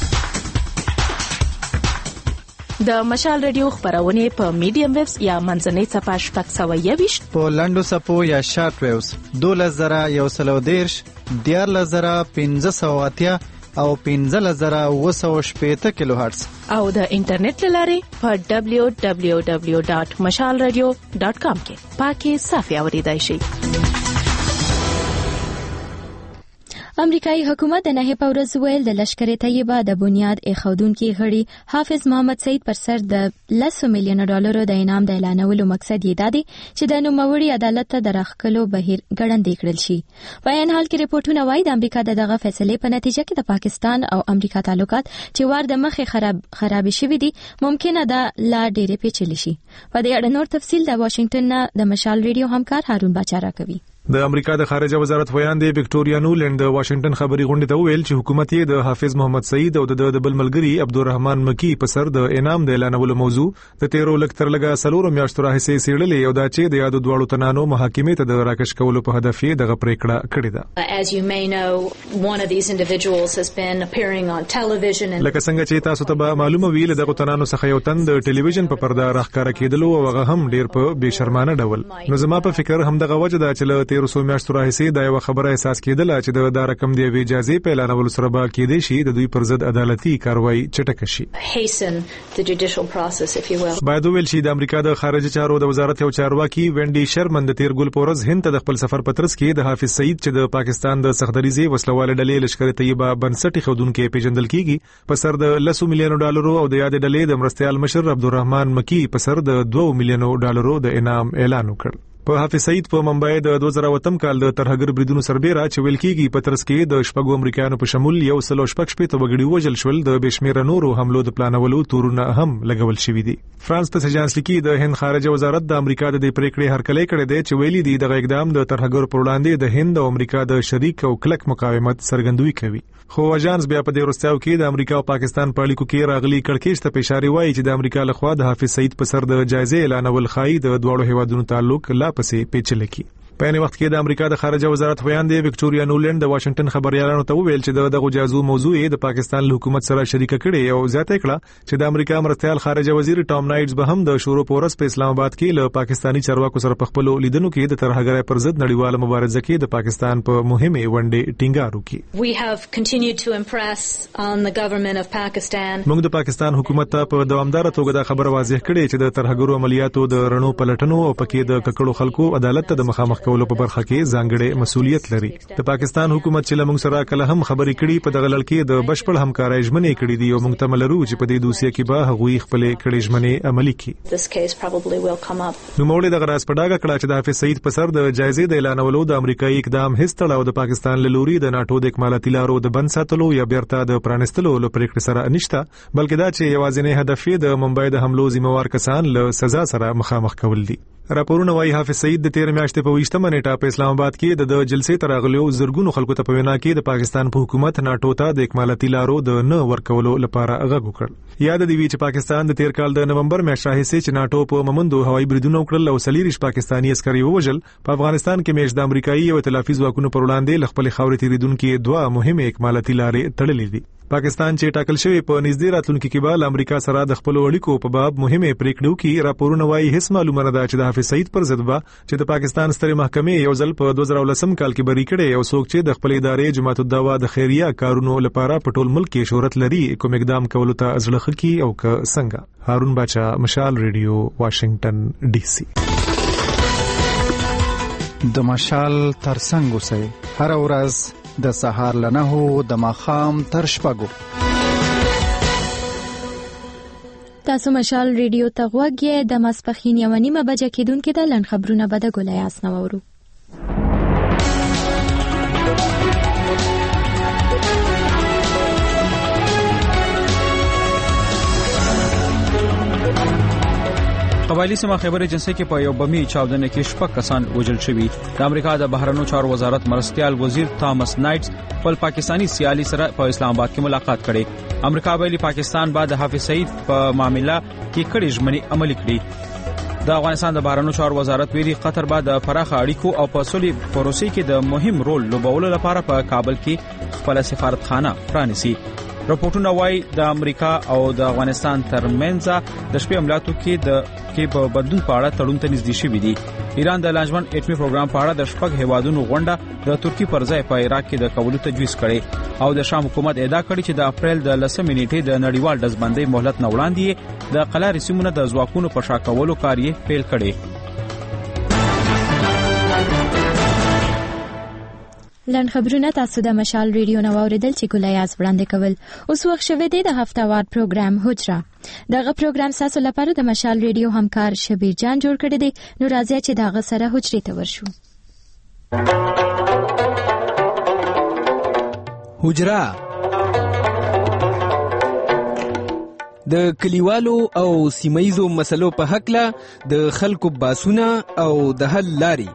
د مشال رادیو خبرونه په میډیم ویوز یا منځنۍ صفحه شپږ سوه یویشت په لنډو صفحو یا شارټ ویوز دولس زره یو سلو دیرش دیارلس زره پنځه سوه اتیا او پنځلس زره اوه سوه شپېته کیلو هرتز او د انټرنیټ له لارې په دبلیو دبلیو دبلیو ډاټ مشال رادیو ډاټ کام کې پاکي صافي اوریدای شي. امریکایي حکومت د نهه په ورځ ویل د لشکر طیبه د بنیاد ایښودونکي غړي حافظ محمد سعید پر سر د لسو میلیونو ډالرو د انعام د اعلانولو مقصد یې دا دی چې د نوموړي عدالت ته د راښکلو بهیر ګړندی کړل شي. په عین حال کې رپورټونه وایي د امریکا د دغه فیصلې په نتیجه کې د پاکستان او امریکا تعلقات چې وار د مخې خراب خراب شوي دي ممکنه ده لا ډېرې پیچلې شي. په دې اړه نور تفصیل د واشنگټن نه د مشال ریډیو همکار هارون باچا راکوي. د امریکا د خارجه وزارت ویاندې وکټوریا نولند د واشنگټن خبري غونډې ته ویل چې حکومت یې د حافظ محمد سعید او د بل ملګری عبدالرحمن مکی په سر د انعام د اعلانولو موضوع د تیرو لک تر لګه سلورو میاشتو راهیسې سیړلې او دا چې د یادو دواړو تنانو محاکمې ته د راکش کولو په هدف یې دغه پریکړه کړې ده. As you may know, one of these individuals has been appearing on television and لکه څنګه چې تاسو ته معلومه ویل دغه تنانو څخه یو تن د ټلویزیون په پرده راښکاره کېدلو او هغه هم ډیر په بے شرمانه ډول. نو زما په فکر هم دغه وجه ده چې له تیرو سو میاشتو سي دا یو خبره احساس کېدله چې د دا رقم دی وی اجازه په اعلانولو سره به کېدې شي د دوی پر ضد عدالتي کاروایی چټک شي. hasten the judicial process if you will. باید ویل شي د امریکا د خارجه چارو د وزارت یو چارواکي وینډي شرمن د تیر ګل پورز هند ته د خپل سفر پترس کې د حافظ سعید چې د پاکستان د سختدریزي وسلواله ډلې لشکر طیبه بنسټي خودونکو پیژندل کیږي په سر د لسو میلیونو ډالرو او د یاد ډلې د مرستيال مشر عبدالرحمن مکی په سر د دوه میلیونو ډالرو د انعام اعلان وکړ. په حافظ سعید په ممبئی د دوه زره اووه کال د ترهګر بریدونو سربېره چې ویل کېږي په ترڅ کې د شپږو امریکایانو په شمول یو سلو شپږ شپېته وګړي وژل شول د بشمیره نورو حملو د پلانولو تورونه هم لګول شوي دي. فرانس پریس اژانس لیکي د هند خارجه وزارت د امریکا د دې پریکړې هرکلی کړی دی چې ویلي دي دغه اقدام د ترهګر پر وړاندې د هند او امریکا د شریک او کلک مقاومت څرګندوي کوي. خو اژانس بیا په دې وروستیو کې د امریکا او پاکستان په اړیکو کې راغلي کړکېچ ته اشاره وایي چې د امریکا لخوا د حافظ سعید په سر د جایزې اعلانول خای د دواړو هیوادونو تعلق لا پسې پیچلې کی. په یوه وخت کې د امریکا د خارجه وزارت ویاندې وکټوریا نولند د واشنگټن خبريالانو ته وویل چې دغه جازو موضوع د پاکستان له حکومت سره شریک کړي او زیاته کړه چې د امریکا مرستيال خارجه وزیر ټام نایټس به هم د شورو پورس په اسلام آباد کې له پاکستانی چارواکو سره په خپل لیدنو کې د ترهګرۍ پر ضد نړیواله مبارزه کې د پاکستان په مهمه ونډه ټینګار وکړي. We have continued to impress on the government of Pakistan. موږ د پاکستان حکومت ته په دوامدار توګه د خبر واضح کړي چې د ترهګرو عملیاتو د رڼو پلټنو او پکې د ککړو خلکو عدالت ته د مخامخ کولو په برخه کې ځانګړي مسؤلیت لري. د پاکستان حکومت چې لمونږ سره کله هم خبرې کړي په دغه لړ د بشپړ همکارۍ ژمنې کړې دي او موږ ته ملرو چې په دې دوسیه کې به هغوی خپل کړي ژمنې عملي کړي. This case probably will come up. نو موږ دغه راز پډاګه کړه چې د حافظ سعید په سر د جایزې د اعلانولو د امریکایي اقدام هیڅ تړاو د پاکستان له لوري د ناتو د اکمالاتي لارو د بند ساتلو یا بیرته د پرانستلو له پریکړې سره نشته بلکې دا چې یوازینی هدف یې د ممبئی د حملو ذمہوار کسان له سزا سره مخامخ کول دي. راپورونه وايي حافظ سعید د تیر میاشتې په ویشتمه نیټه په اسلام آباد کې د جلسې تر اغلیو زرګونو خلکو ته په وینا کې د پاکستان په حکومت ناتو ته د اکمالاتي لارو د نه ورکولو لپاره غږ وکړ. یاد دی چې پاکستان د تیر کال د نومبر میاشتې راهیسې چې ناتو په مومندو هوایي بریدونه وکړل او سلیریش پاکستانی عسکري ووژل په افغانستان کې میش د امریکایي او ائتلافي ځواکونو پر وړاندې خپل خاورې تیریدونکو دوه مهمه اکمالاتي لارې تړلې دي. پاکستان چې ټاکل شوی په نږدې راتلونکو کې به امریکا سره د خپل اړیکو په باب مهمه پریکړې کوي. راپورونه وايي هیڅ معلومه نه ده چې د حافظ سعید پر ضد به چې د پاکستان سترې محکمې یو ځل په دوه زره ولسم کال کې بری کړي او څوک چې د خپل ادارې جماعت الدعوا د خیریه کارونو لپاره په ټول ملک کې شهرت لري کوم اقدام کولو ته ازړه خکې او ک څنګه. هارون باچا، مشال ریډیو، واشنگټن ډي سي. د مشال ترڅنګ اوسئ هر ورځ د سهار لنهو د ماخام تر شپږو. تاسو مشال ریډیو ته غوږ یې د ماسپخین یوه نیمه بجه کېدونکې ده. لنډ خبرونه به د ګلای آس نه واورو. قبایلی سیمه خیبر ایجنسی کې په یو بمي چاودنه کې شپږ کسان وژل شوي. د امریکا د بهرنیو چارو وزارت مرستيال وزیر تامس نایټس خپل پاکستانی سیالي سره په اسلام آباد کې ملاقات کړي. امریکا ویلي پاکستان بعد حافظ سعید په معاملې کې کړي ژمنې عملي کړي. د افغانستان د بهرنیو چارو وزارت ویلي قطر بعد د پراخ اړیکو او په صلح پروسې کې د مهم رول لوبولو لپاره په کابل کې خپل سفارتخانه پرانیسي. راپورټونه وايي د امریکا او د افغانستان ترمنځ د شپې عملیاتو کې د کې په بدلون په اړه تړون ته نږدې شوي دي. ایران د لانجمن اټومي پروګرام په اړه د شپږ هیوادونو غونډه د ترکی پر ځای په عراق کې د کولو تجویز کړي او د شام حکومت ادعا کړې چې د اپریل د لسمې نیټې د نړیوال دزبندۍ مهلت نه وړاندې د قلار سیمونو د ځواکونو په شا کولو کار یې پیل کړي. لنډ خبرونه تاسو د مشال ریډیو نو اوریدل چې ګلای آس وړاندې کول. اوس وخت شوه دی د هفتهوار پروګرام حجره. دغه پروګرام تاسو لپاره د مشال ریډیو همکار شبیر جان جوړ کړی دی. نو راځي چې دغه سره حجرې ته ورشو. حجره د کلیوالو او سیمایزو مسلو په حق له د خلکو باسونه او د حل لاري.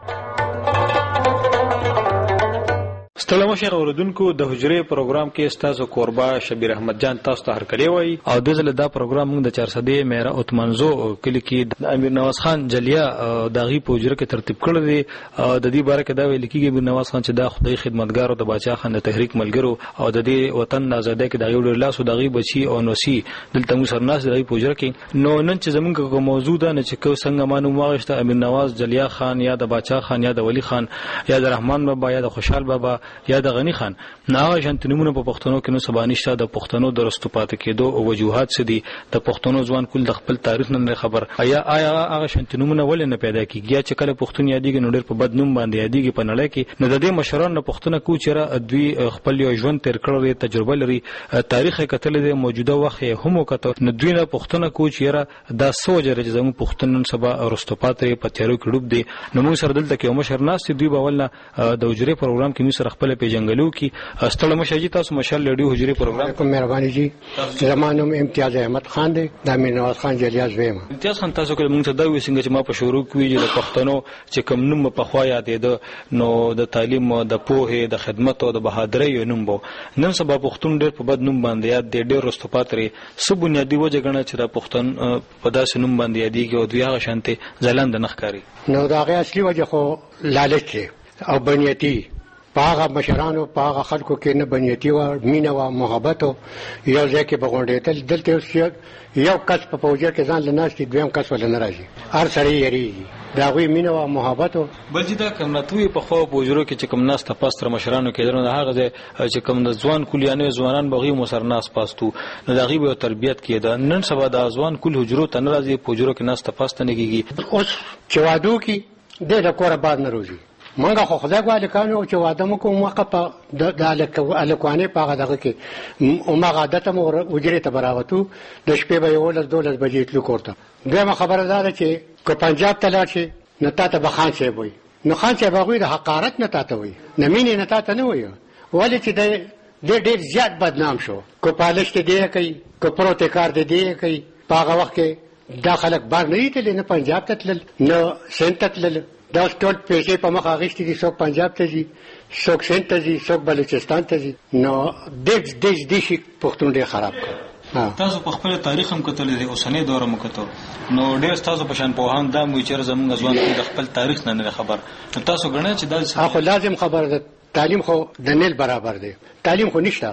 ستړي مشه اوردونکو د حجرې پروګرام کې استاد کوربا شبیر احمد جان تاسو ته هرکلی وای او د زله دا پروګرام موږ د چار سده میرا عثمانزو کلی کې د امیر نواز خان جلیا داغي په حجره کې ترتیب کړل دي. د دې باره کې دا ویل کېږي امیر نواز خان چې دا خدای خدمتګار او د باچا خان د تحریک ملګرو او د دې وطن آزادۍ کې دا یو ډیر لاسو داغي بچي او نوسی دلته مو سرناس دغه په حجره کې نو نن چې زمونږ کوم موضوع ده نه چې کو څنګه مانو واغشته امیر نواز جلیا خان یا د باچا خان یا د ولی خان یا د رحمان بابا یا د خوشحال بابا یا د غنی خان ناغه شنتنمونه په پښتنو کې نو سبانشته د پښتنو درستو پات کېدو او وجوهات څه دي د پښتنو ځوان کول د خپل تاریخ نه خبر آیا آیا هغه شنتنمونه ولې نه پیدا کیږي چې کله پښتون یادېږي نو ډېر په بدنوم باندې یادېږي په نړۍ کې نو د دې مشران نه پښتنه کو چیرې دوی خپل یو ژوند تیر کړی تجربه لري تاریخ کتل د موجوده وخت هم کته نو دوی نه پښتنه کو چیرې دا سوجره چې زمو پښتنن سبا رستو پاتې په تیارو کې ډوب دي نو موږ سره دلته کې مشر ناس دوی بولنه د حجرې پروګرام کې موږ سره خپل پیژنګلو کې استړ مشاجي تاسو مشال لډي حجري پروګرام کوم مهرباني جی زمانوم امتیاز احمد خان دی د امیر نواز خان جلیاز ویم امتیاز خان تاسو کوم څه دا وسنګ چې ما په شروع کې د پښتنو چې کوم نوم په خوا یادې ده نو د تعلیم او د پوهه د خدمت او د بهادرۍ یو نوم بو نن سبا پښتون ډېر په بد نوم باندې یاد دی ډېر رستپاتري سب بنیادی وجه غنه چې د پښتون په داسې نوم باندې یادېږي او دوی هغه شانته ځلند نخکاری نو دا غي اصلي وجه خو لالچ او بنیتی پاغه مشرانو پاغه خلکو کې نه بنیتی و مینه و محبت یو ځکه بغونډېتل دلته یو کس په پوجا کې ځان لناستي دویم کس ول نه راځي هر سړی یری دا غوي مینه و محبت بل چې دا کوم نتوي په خو پوجرو کې چې کوم ناس ته پاستر مشرانو کې درنه هغه چې کوم د ځوان کلیانو ځوانان بغي مسر ناس پاستو نو دا غي به تربيت کېده نن سبا د ځوان کل حجرو ته ناراضي پوجرو کې ناس ته پاست نه کیږي اوس چې وادو کې د کور بعد نه روزي منګه خو خدای غواړي کانو چې واده مو کوم وخت په د الکوانه په هغه دغه کې او ما عادت مو وجري ته براوتو د شپې به یو لس دولس بجې تلو کوته دغه خبره ده چې کو پنجاب ته لاړ شي نتا ته بخان شي وي نو خان چې باغوي د حقارت نتا ته وي نمینه نتا ته نه وي ولې چې د ډېر زیات بدنام شو کو پالش ته دی کوي کو پروتکار دی دی کوي په هغه وخت کې داخلك بار نه تل نه پنجاب ته تل نو سنت تل دا ټول پیسې په مخ اغشتي دي څوک پنجاب ته ځي څوک سند ته ځي څوک بلوچستان ته ځي نو د د د شي پښتون ډېر خراب کړ تاسو په خپل تاریخ هم کتل دي اوسنۍ دوره مو کتو نو ډېر تاسو په شان په هان دا مو چې زموږ ځوان د خپل تاریخ نه خبر نو تاسو غواړئ چې دا خو لازم خبر ده تعلیم خو د نیل برابر دی تعلیم خو نشته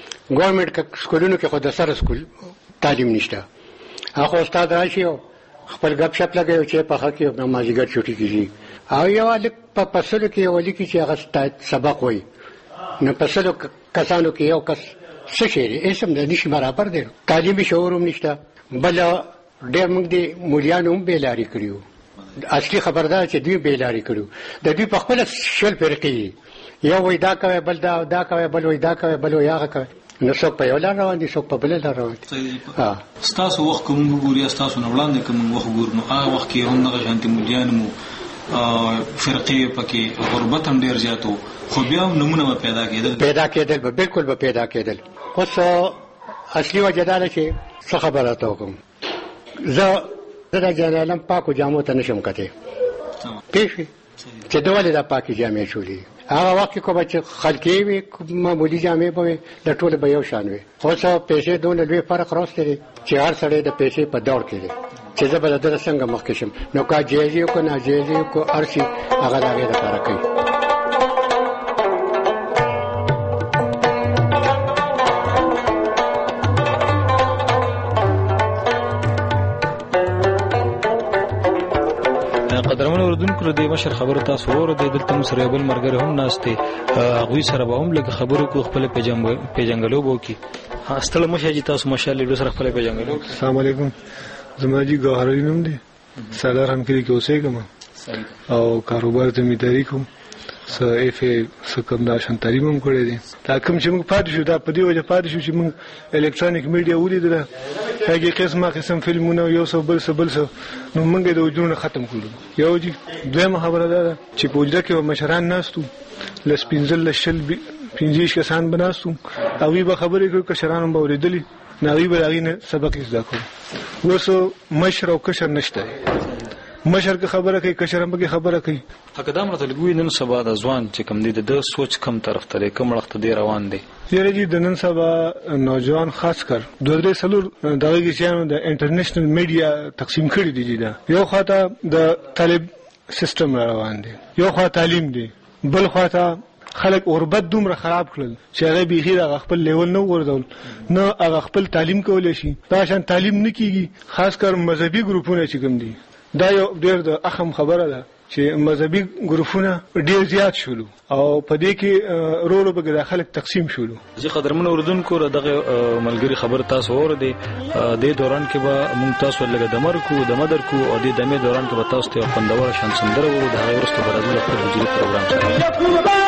ګورنمنت سکولونو کې خو د سره سکول تعلیم نشته هغه استاد راشي خپل غب شپ لګي چې په حق کې د ماجیګر چټي کیږي او یو الک په پسلو کې یو لیکي چې هغه سبق وای نو پسلو کسانو کې یو کس څه شي اسم د نشي برابر دی تعلیمي شعور هم نشته بل ډېر موږ دي مولیانو هم بیلاری کړیو اصلي خبردار چې دوی بیلاری کړیو د دوی په خپل شل فرقې یو وای دا کوي بل دا دا کوي بل وای دا کوي بل وای هغه کوي نو څوک په یو لار روان دي څوک په بل لار روان دي. ستاسو وخت کوم وګوري ستاسو نه وړاندې کوم وخت ګور نو هغه وخت کې هم دغه شانتي مليان مو فرقې پکې غربت هم ډیر زیاتو خو بیا نمونه پیدا کېدل پیدا کېدل به بالکل به پیدا کېدل. اوس اصلي وجه دا ده چې څه خبره ته کوم زه زه جلالم پاکو جامو ته نشم کته پېښې چې دوله د پاکي جامې چولې هغه وخت کې کوم چې خلکې وي معمولی جامې به د ټول به یو شان وي. اوس پیسې دونه لوی فرق راوستي چې هر سړی د پیسې په دور کې دی چې زه به د څنګه مخکې شم نو کا جایزي کو نه جایزي کو ارشي هغه د هغه لپاره کوي. قدرمن اوردونکو د مشر خبره تاسو اوردې دلته مو سره بل مرګره هم ناشته هغه سره به هم لکه خبرو کو خپل پیجنګلو بو کی استله مشه تاسو مشال له سره خپل پیجنګلو. السلام علیکم زما جی ګوهري نوم دی سالار هم کې اوسېږم او کاروبار ته می تاریخم س اف س کوم دا شان تعلیم هم کړی دی. دا کوم چې موږ پاتې شو دا په دې وجه پاتې شو چې موږ الکترونیک میډیا ولیدل هغه قسمه قسم فلمونه یو څو بل څه بل څه نو موږ د وجودونه ختم کړو. یو جی دویمه خبره ده چې په وجود کې مشران ناستو لس پنځل لشل پنځیش کسان بناستو او وی به خبرې کوي کشرانو به ورېدلی ناوی به هغه سبق زده کړو. وسو مشر او کشر نشته مشر که خبره کوي کشر هم به خبره کوي. اقدام راته لګوي نن سبا د ځوان چې کم دي د سوچ کم طرف ته کوم وخت دی روان دي. یره جی د نن سبا نوجوان خاص کر دوه درې سلور دغه کې چې د انټرنیشنل میډیا تقسیم کړی دي دا یو خاطه د طالب سیستم روان دي یو خاطه تعلیم دي بل خاطه خلک اوربت دومره خراب کړل چې هغه بيخي د خپل لیول نه ورډول نه هغه خپل تعلیم کولای شي دا شان تعلیم نه کیږي خاص کر مذهبي ګروپونه چې کوم دي دا یو ډېر د اخم خبره ده چې مذهبي ګروپونه ډېر زیات شول او په دې کې رولو به د خلک تقسیم شول. زه قدرمن اوردونکو دغه ملګری خبر تاسو اوردی د دوران کې به مونږ تاسو لګه د مرکو د مدر کو او د دمه دوران کې به تاسو ته خوندور شان سندره ورو د هغه ورسته برازیل خپل وجودي پروګرام سره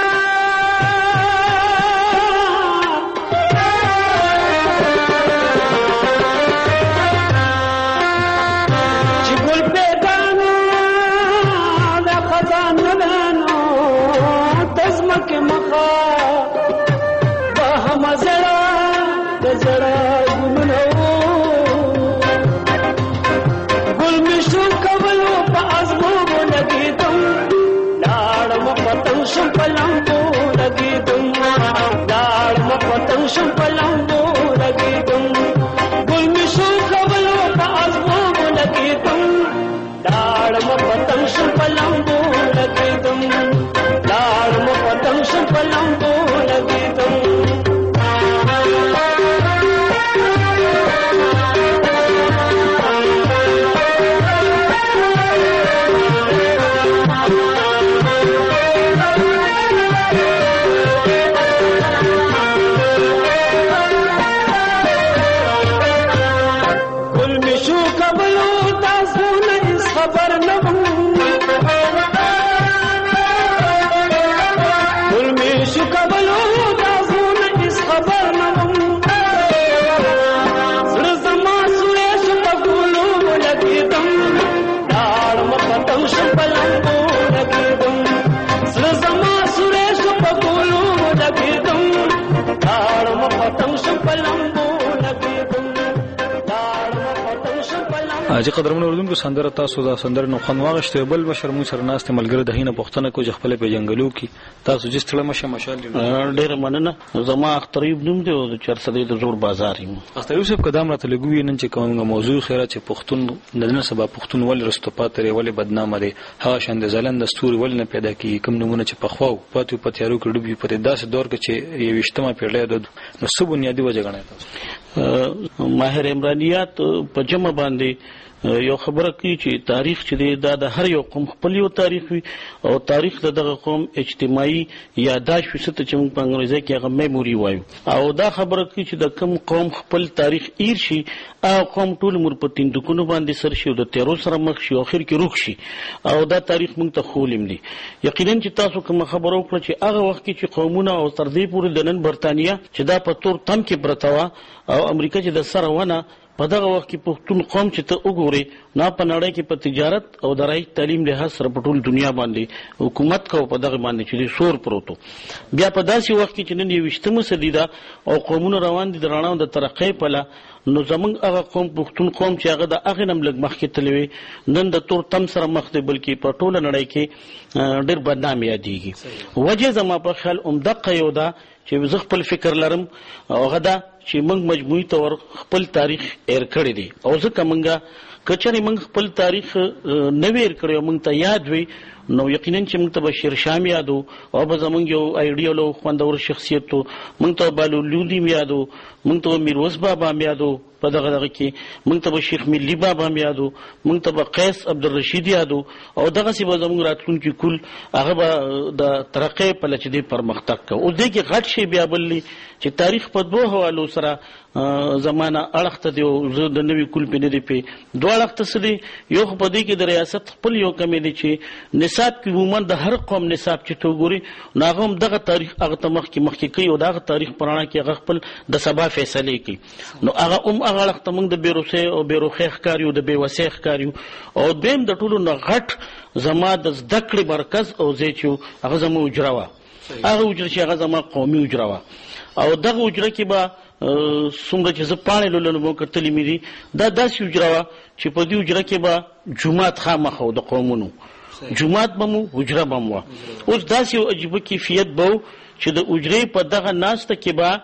چې قدرمن اوردونکو سندره تاسو دا سندره نو خوان واغشته بل بشر مو سره ناست ملګری د هینه پښتنه کو خپل په جنگلو کې تاسو چې ستړي مشه مشال ډېر مننه زما اختریب نوم دی او چرسدې د زور بازار یم. اختریب صاحب قدم راته لګوي نن چې کومه موضوع خیره چې پښتون نن سبا پښتون ول رستپات لري ول بدنامه لري هغه شند زلند دستور ول نه پیدا کی کوم نمونه چې په خو پاتو په تیارو کې ډوبې په داسې دور کې چې یوشتمه پیړۍ د نو سب بنیادی وجه غنه تاسو ماهر عمرانیات په جمع باندې یو خبره کوي چې تاریخ چې دی دا د هر یو قوم خپل یو تاریخ وي او تاریخ د دغه قوم اجتماعي یاداشت وي څه چې موږ په انګریزي کې هغه میموري وایو او دا خبره کوي چې د کوم قوم خپل تاریخ ایر شي او قوم ټول مر په تیندکونو باندې سر شي او د تیرو سره مخ شي او اخر کې روښ شي او دا تاریخ موږ ته خولم دي. یقینا چې تاسو کوم خبرو کړ چې هغه وخت کې چې قومونه او تر دې پورې د نن برتانیا چې دا په تور تم کې پرته وه او امریکا چې د سره ونه په دغه وخت کې پښتون قوم چې ته وګورې نه په نړۍ کې په تجارت او د رایج تعلیم لحاظ سره په ټول دنیا باندې حکومت کو په دغه باندې چې شور پروتو. بیا په داسې وخت کې چې نن یویشتمه صدي ده او قومونه روان دي د رڼا او د ترقۍ په لاره نو زمونږ هغه قوم پښتون قوم چې هغه د هغې نه هم لږ مخکې تللی وي نن د تور تم سره مخ دی بلکې په ټوله نړۍ کې ډېر بدنام یادېږي. وجه زما په خیال همدقه یو ده چې زه خپل فکر لرم او هغه ده چې موږ مجموعي طور خپل تاریخ ایر کړی دی او ځکه موږ که چېرې موږ خپل تاریخ نه وي ایر کړی او موږ ته یاد وي نو یقینا چې موږ ته به شیرشام یادو او به زموږ یو آیډیل او خوندور شخصیت و موږ ته بهلول یادو موږ ته میرویس بابا هم یادو په دغه دغه کې موږ ته به شیخ ملي بابا هم یادو موږ ته به قیس عبدالرشید یادو او دغسې به زموږ راتلونکي کول هغه به د ترقۍ په لچې دی پرمختګ کوو. اوس دې کې غټ شی بیا بل دی چې تاریخ په دوه حوالو سره زمانه اړخ ته دی او زه د نوي کول پې نه دی پې دوه اړخ ته څه دی یو خو په دې کې د ریاست خپل یو کمی دی چې نصاب کې عموما د هر قوم نصاب چې ته وګورې نو هغه هم دغه تاریخ هغه ته مخکې مخکې کوي او د هغه تاریخ په رڼا کې هغه خپل د سبا فیصلې کوي. نو هغه هم هغه اړخ ته موږ د بېروسۍ او بېروخۍ ښکار یو د بېوسۍ ښکار یو او دویم د ټولو نه غټ زما د زده کړې مرکز او ځای چې هغه زما حجره وه هغه حجره چې هغه زما قومي حجره وه او دغه حجره کې به څومره چې زه پاڼې لولم مو کتلې مې دي دا داسې حجره وه چې په دې حجره کې به جومات خامخا و د قومونو جومات به مو حجره به م وه. اوس داسې یو عجیبه کیفیت به و چې د حجرې په دغه ناسته کې به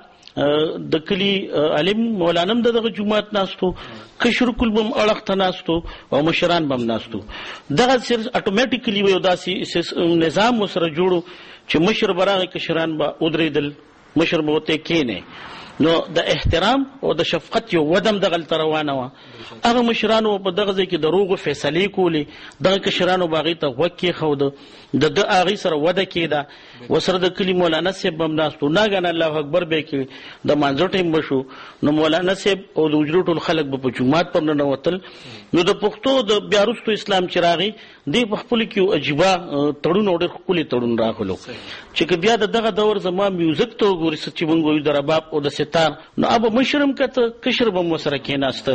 د کلي عالم مولانا هم د دغه جومات ناستو کشر کل به هم اړخ ته ناستو او مشران به هم ناستو. دغه اټومیټیکلي به یو داسې نظام ورسره جوړو چې مشر به راغی کشران به ودرېدل مشر به ورته کښېنی نو د احترام او د شفقت یو ودم دغلته روانه وه. هغه مشرانو په دغه ځای کې د روغو فیصلې کولې دغه کشرانو به هغې ته غوږ کېښوده د ده هغې سره وده کېده ورسره د کلي مولانا صاحب به هم ناست و ناګهانه الله اکبر به یې کړي د مانځه ټایم به شو نو مولانا صاحب او د حجرو ټول خلک به په جومات پر ننوتل. نو د پښتو د بیا وروستو اسلام چې راغی دی په خپلو کې یو عجیبه تړون او ډېر ښکلي تړون راغلو چې که بیا د دغه دور زما میوزیک ته وګورې څه چې موږ وایو د رباب او د ستار نو هغه به مشر هم کته کشر به م ورسره کېناسته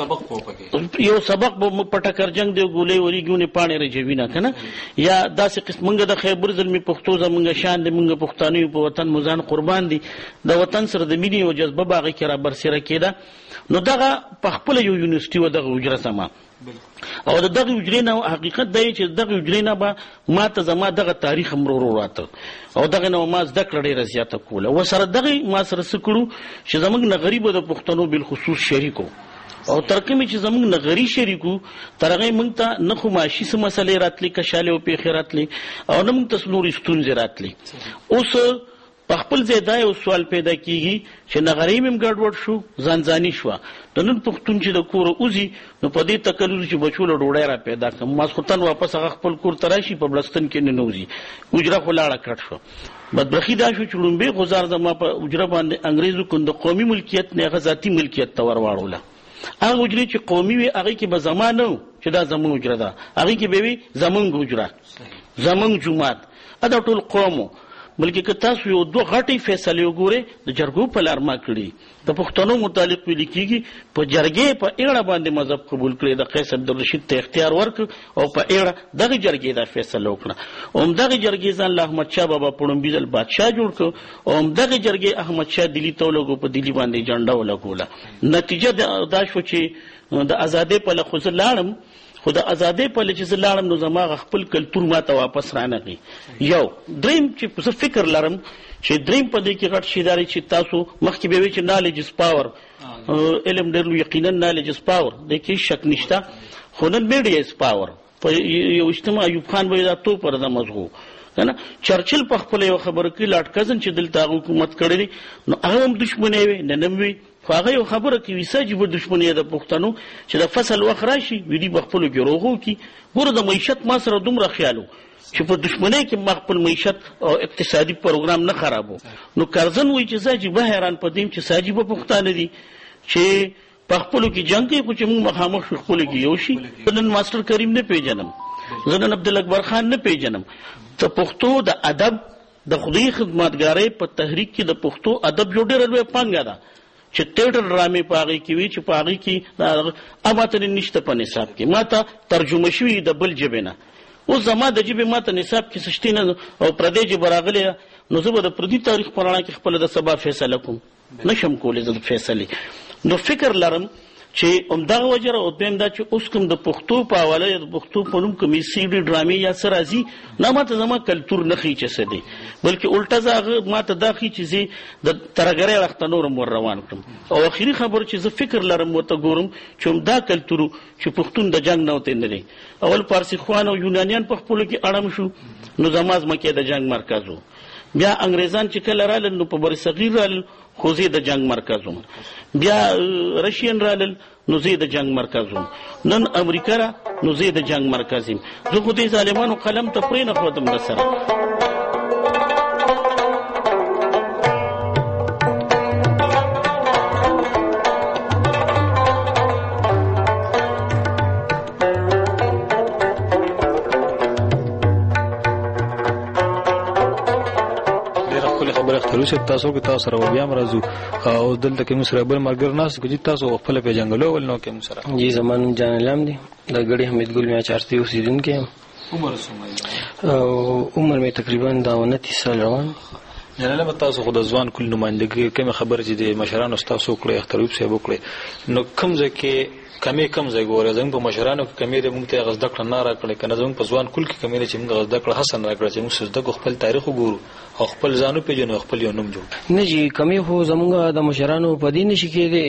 یو سبق به په ټکرجنګ دی ګولۍ وریږي ونې پاڼې رجوي نه که نه یا داسې قسم موږ د خیبر زلمي پښتو زموږ شان دی موږ پښتانه یو په وطن مو ځان قربان دي د وطن سره د مینې او جذبه به هغې کې را برسېره کېده. نو دغه په خپله یو یونیورسټي وه دغه حجره سما او د دغه حجرې نه حقیقت دی چې دغه حجرې نه به ما ته زما دغه تاریخ هم ورو راته او دغه نه ما زده کړه ډېره زیاته کوله ورسره دغې ما سره څه کړو چې زموږ نغري به د پښتنو بالخصوص شریک او تر کومې چې زموږ نغري شریک وو تر هغې موږ ته نه خو معاشي څه مسلې راتلې کشالې او پېښې راتلې او نه موږ ته څه نورې ستونزې راتلې. اوس په خپل ځای دا یو سوال پیدا کېږي چې نغرۍ مې هم ګډوډ شو ځانځاني شوه د نن پښتون چې د کوره وځي نو په دې تکلل چې بچو له ډوډۍ را پیدا کړم ماسخوتن واپس هغه خپل کور ته راشي په بړستن کې ننوځي حجره خو لاړه کټ شوه. بدبخي دا شو چې لومبۍ غزار زما په حجره باندې انګریزو کون د قومي ملکیت نه هغه ذاتي ملکیت ته ور واړوله. هغه حجرې چې قومي وي هغې کې به زما نه و چې دا زموږ حجره ده هغې کې به وي زموږ حجره زموږ جومات دا ټول قوم و. بلکې که تاسو یو دوه غټې فیصلې وګورئ د جرګو په لار ما کړي د پښتنو متعلق ویل کېږي په جرګې په ایړه باندې مذهب قبول کړی د قیس عبدالرشید ته اختیار ورکړ او په ایړه دغه جرګې دا فیصله وکړه او همدغې جرګې ځان له احمدشاه بابا په لومبي ځل بادشاه جوړ کړ او همدغې جرګې احمدشاه دلي ته ولګو په دلي باندې جنډه ولګوله. نتیجه دا شوه چې د ازادۍ په لخوا زه لاړم خو د ازادۍ په چې زه لاړم نو زما خپل کلتور ما ته واپس رانغی. یو دریم چې زه فکر لرم چې دریم په دې کې غټ شی دا دی چې تاسو مخکې به وایي چې نالج از پاور علم ډېر لوی یقینا نالج از پاور دې کې شک نشته خو نن میډیا از پاور په یو اجتماع ایوب خان به دا تو پر د مزغو کنه. چرچل په خپل یو خبره کې لارډ کزن چې دلته حکومت کړی دی نو هغه هم دښمنی وي نه نه وي خو هغه یو خبره کوي ساجي به دښمنی د پښتنو چې د فصل وخت راشي ویډي په خپلو کې روغو کې ګوره د معیشت ما سره دومره خیالو چې په دښمنۍ کې ما خپل معیشت او اقتصادي پروګرام نه خرابو. نو کرزن وایي چې ساجي به حیران پدیم چې ساجي به پښتانه دي چې په خپلو کې جنګ کوي خو چې موږ مخامخ شو خپلو کې یو شي. نن ماسټر کریم نه پیژنم زه نن عبدالاکبر خان نه پیژنم. ته پښتو د ادب د خدای خدمتګارۍ په تحریک کې د پښتو ادب یو ډېره لویه پانګه ده چې تیټر ډرامې په هغې کې وي چې په هغې کې ماته نشته په نصاب کې ماته ترجمه شوي د بل ژبې نه. اوس زما د ژبې ماته نصاب کې څه شته نه او پردۍ ژبه راغلې ده نو زه به د پردي تاریخ په رڼا کې خپله د سبا فیصله کوم نشم کولی زه د فیصلې. نو فکر لرم چې همدغه وجه را او دویم دا چې اوس کوم د پښتو په حواله یا د پښتو په نوم کومې سیډي ډرامې یا څه راځي نه ماته زما کلتور نه ښیي چې څه دی بلکې الټه زه هغه ماته دا ښیي چې زه د ترهګرۍ وخته نور هم ور روان کړم. او اخري خبر چې زه فکر لرم ورته ګورم چې همدا کلتور چې پښتون د جنګ نه وتی نه دی. اول پارسي خوان او یونانیان په خپلو کې اړم شو نو زما ځمکې د جنګ مرکز و. بیا انګریزان چې کله رالل نو په برصغیر رالل خو زه د جنګ مرکز وم. بیا رشین رالل نو زه د جنګ مرکز وم. نن امریکا را نو زه د جنګ مرکز یم. زه خو دې ظالمانو قلم ته پرې نه ښودم د سره. تاسو تاسو کې تاسو سره بیا مرزو او دلته کې موږ سره بل مرګر ناس کوي تاسو خپل په جنگلو ول نو کې موږ سره جی زمانو جان علام دي د غړي حمید ګل میا چارتي اوسیدونکو. عمر څومره؟ او عمر مې تقریبا دا انتیس سال روان. جناله تاسو خو د ځوان کل نمائندګي کوم خبر چې د مشرانو تاسو کړی اختروب صاحب کړی نو کوم ځکه کمی کم ځای ګوره زموږ په مشرانو کې کمی د موږ ته غزده کړه نه راکړې کنه زموږ په ځوان کل کې کمی چې موږ غزده کړه حسن راکړه چې موږ سجده خپل تاریخ وګورو او خپل ځانو پیژنو خپل یو نوم جوړ نه جی کمی خو زموږ د مشرانو په دې نشي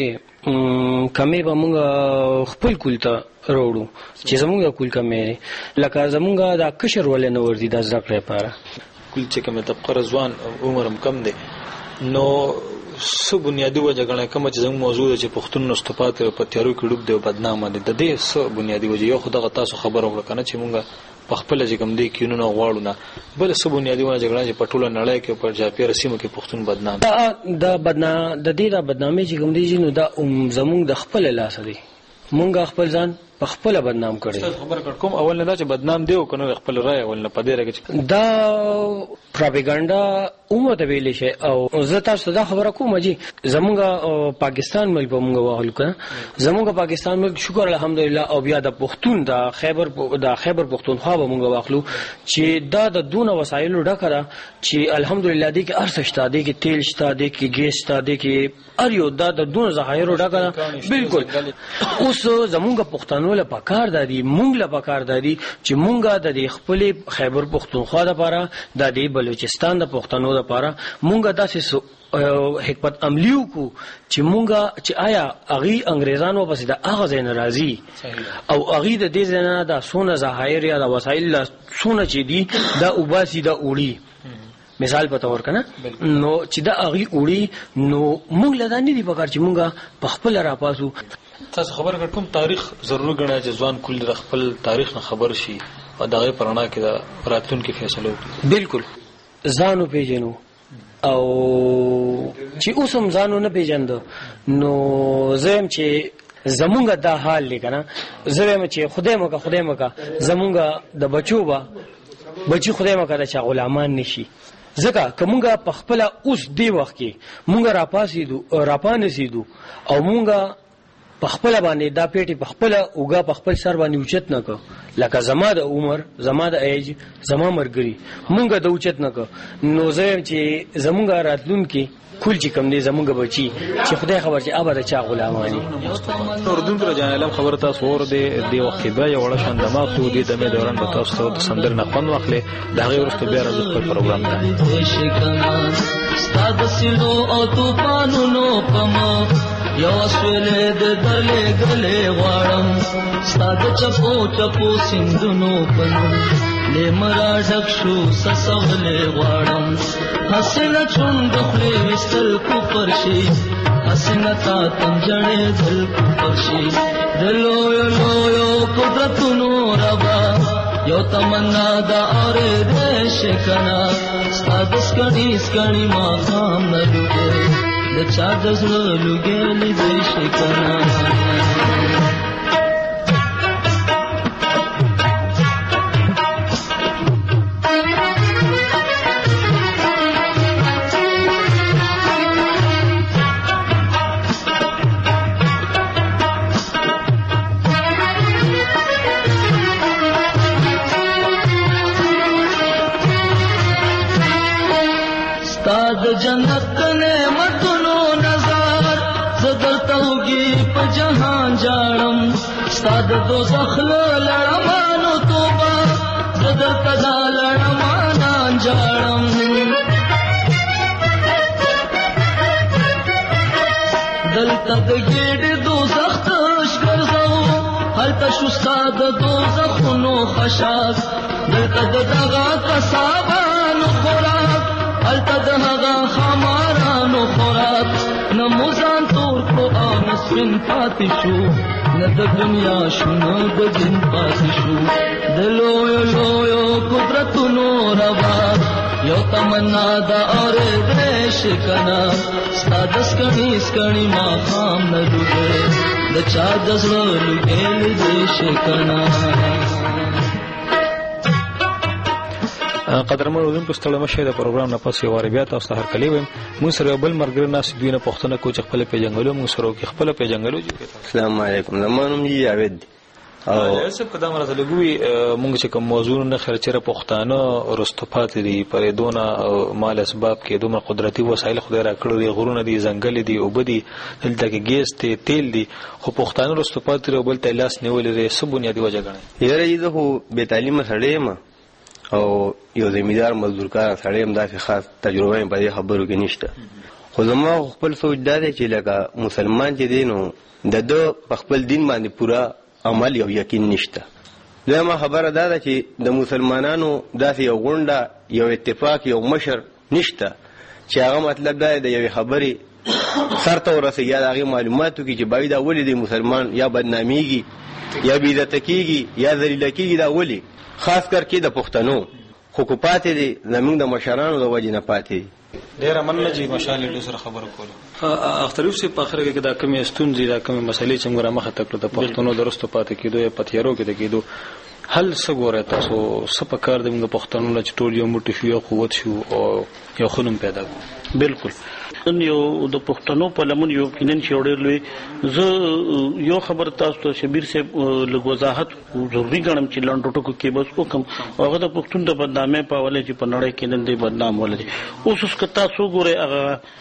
کېږي کمی به موږ خپل کول ته وروړو چې زموږ کول کمی لکه زموږ د کشر ولې نه وردي د زده کړې لپاره کول چې کومه طبقه ځوان عمر کم دی نو سو بنیادی وجه غنه کوم چې زموږ موضوع ده چې پښتون نستپات په تیارو کې ډوب دی او بدنامه دي د دې سو بنیادی وجه یو خدای تاسو خبر وکړه کنه چې مونږ په خپل ځکه کوم دي کینونه غواړو نه بل سو بنیادی وجه غنه چې په ټوله نړۍ کې پر جاپی رسیمو کې پښتون بدنام دا بدنام د دې د بدنامي چې کوم دي نو دا زموږ د خپل لاس دی مونږ خپل ځان په خپل بدنام کړي. خبر کړ کوم اول نه دا چې بدنام دی او کنه خپل رائے اول نه پدې راګه دا پروپاګاندا اومه ته ویلې شي او زه تاسو دا خبره کوم چې زمونږ پاکستان ملک په مونږ واهل کړه زمونږ پاکستان ملک شکر الحمدلله او بیا د پښتون د خیبر د خیبر پښتونخوا به مونږ واخلو چې دا د دونه وسایلو ډکره چې الحمدلله دې کې ارس شته دې کې تیل شته دې کې ګیس شته دې کې ار یو دا د دونه ذخایرو ډکره بالکل. اوس زمونږ پښتون له پکار دادي مونږ له پکار دادي چې مونږه د خپل خیبر پښتونخوا لپاره د دې بلوچستان د پښتنو لپاره مونږه داسې حکمت عملیو کو چې مونږه چې آیا اغي انګريزانو پسې د اغه زین راضي او اغي د دې زنه د سونه ظاهر یا د وسایل سونه چې دي دا وباسي دا اوړي مثال په تور کنه نو چې دا اغي اوړي نو مونږ لدان دي پکار چې مونږه په خپل را پاسو. تاسو خبر کړ کوم تاریخ ضرور غواړي چې ځوان کل خپل تاریخ نه خبر شي او دغه پرانا کې د راتلونکو فیصله وکړي. بالکل ځانو پیژنو او چې اوسم ځانو نه پیژند نو زم چې زمونږ دا حال لیکنه زم چې خدای مکه خدای مکه زمونږ د بچو با بچي خدای مکه د چا غلامان نشي ځکه کومګه په خپل اوس دی وخت کې مونږ را پاسیدو را پانسیدو او مونږ په خپل باندې دا پیټي په خپل اوګه په خپل سر باندې اوچت نه کو لکه زما د عمر زما د ایج زما مرګري مونږ د اوچت نه کو نو زم چې زمونږ راتلون کې کول چې کم دي زمونږ بچي چې خدای خبر چې ابا د چا غلامانی اردن تر جان علم خبر تاسو ور دي دی وخت به یو وړ شان دماغ ته دي د مې دوران به تاسو د سندر نه خوند واخلې دا غي ورسته بیا راځو په پروګرام ته ستاد سینو او طوفانونو کما یو سویلې د دلې غلې غواړم ستاد چپو چپو سندونو پنو لیمرا ډک شو سسولې غواړم حسنه چوند خپل وستل کو پرشي حسنه تا تنجړې دل کو پرشي دلو یو یو قدرتونو ربا یو تمنا دا اورې دیش کنا ستاسو کړي سکړي ما خام نه لګي د چا د زړه لګي دیش کنا جنت نعمتونو نظر زدر توگی پا جہان جاڑم ستاد دوزخ لڑمانو توبا زدر قضا لڑمانان جاڑم دلتا دگیڑ دوزخ تش گرزو حلتا شستاد دوزخونو خشاک دلتا دغا کسابانو خوراک حلتا دهغا خمارانو خوراک نموزان تور کو آنس بن پاتی شو ند دنیا شو ند دن پاتی شو دلویو لویو قدرتونو روا یو تمنا دا اور دیش کنا ستادس کنی سکنی ما خام ندوگے دچا دزلو لگیل دیش کنا قدرمن اردوونکو ستړي مشه د پروګرام نه پس یو وار بیا تاسو ته هرکلی ویم موږ سره یو بل مرګره ناس دوی نه پښتنه کو چې خپل پیژنګلو موږ سره کې خپل پیژنګلو السلام علیکم زمانم جی جاوید او سب قدم راته لګوي موږ چې کوم موضوع نه خرچره پښتانه رستوفات دي پرېدونه مال اسباب کې دومره قدرتي وسایل خدای را کړو دي غرونه دي ځنګل دي او بدی دلته کې ګیس ته تیل دي خو پښتانه رستوفات لري بل ته لاس نیولې دي سب بنیادی وجه غني یره یزه خو به تعلیم سره ما او یو زمیدار مزدور کار سره هم داسې خاص تجربه په دې خبرو کې نشته خو زما خپل سوچ دا دی چې لکه مسلمان چې دی نو د دو په خپل دین باندې پورا عمل یو یقین نشته دغه خبره دا ده چې د مسلمانانو داسې یو غونډه یو اتفاق یو مشر نشته چې هغه مطلب دا دی د یو خبرې سرته ورسې یا هغه معلوماتو کې چې باید اول دی مسلمان یا بدناميږي یا بیزت کیږي یا ذلیل کیږي دا ولي خاص کر کې د پښتنو حکومت دي زمونږ د مشرانو د وجې نه پاتې ډیر مننه چې مشالې له سره خبرو کوله اختلاف سي په اخر کې دا کمی استونزې دا کمی مسلې چې موږ مخه تکړه د پښتنو درستو پاتې کېدو یا پتیارو کې کېدو هل څه ګوره تاسو سپه کار د موږ پښتنو له ټول یو موټی شو یو قوت شو او یو خنوم پیدا کو بالکل یو د پښتنو په لمن یو کینن چې وړل وي زه یو خبر تاسو ته شبیر صاحب لږ وضاحت ضروري ګڼم چې لاندې ټکو کې بس وکم هغه د پښتون د بدنامۍ په ولې چې په نړۍ کې نن دی بدنام ولې اوس اس کتا سو ګوره هغه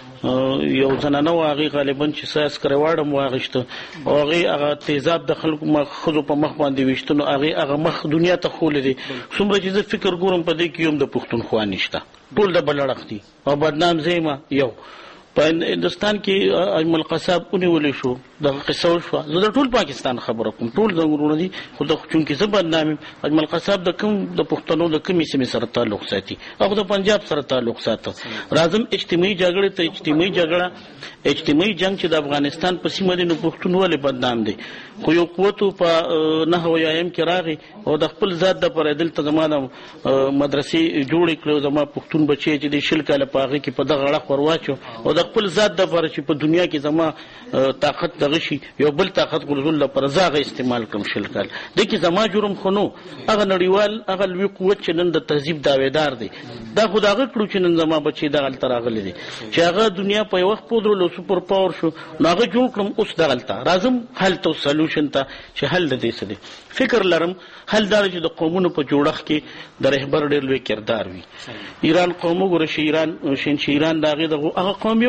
یو زنانه واغې غالبا چې ساس کړواړم واغشته هغه هغه تیزاب د خلکو مخ خود په مخ باندې وشتنو هغه هغه مخ دنیا ته خول دي څومره چې فکر ګورم په دې کې هم د پښتونخوا نشته ټول د بلړخ دي او بدنام زېما یو په هندستان کې اجمل قصاب اونې شو د قصو شو زه د ټول پاکستان خبره کوم ټول زنګورونه دي خو د چونکې زه بدنامي اجمل قصاب د کوم د پښتنو د کومې سیمې سره تعلق ساتي او د پنجاب سره تعلق ساتي راځم اجتماعي جګړه ته اجتماعي جګړه اجتماعي جنگ چې د افغانستان په سیمه دي نو پښتونولې بدنام دي خو یو قوت په نه هوایم کې راغی او د خپل ذات د پر دلته زمانه مدرسې جوړې کړو زما پښتون بچي چې د شل کاله پاغه کې په دغه غړق ورواچو او د خپل ذات د پر چې په دنیا کې زما طاقت دغه شي یو بل طاقت ګرځول لپاره زاغه استعمال کوم شل کال د کې زما جرم خنو هغه نړیوال هغه لوی قوت چې نن د تهذیب داویدار دی دا خدای کړو چې نن زما بچي دغه تراغلي دي چې هغه دنیا په وخت پودرلو سپر پاور شو ناغه جوړ کړم اوس دغه راځم حل تو سولوشن ته چې حل دې څه دي فکر لرم حل دا چې د قومونو په جوړښت کې د رهبر ډېر لوی کردار وي ایران قوم وګوره شي ایران شین شي ایران دغه دغه هغه قوم یو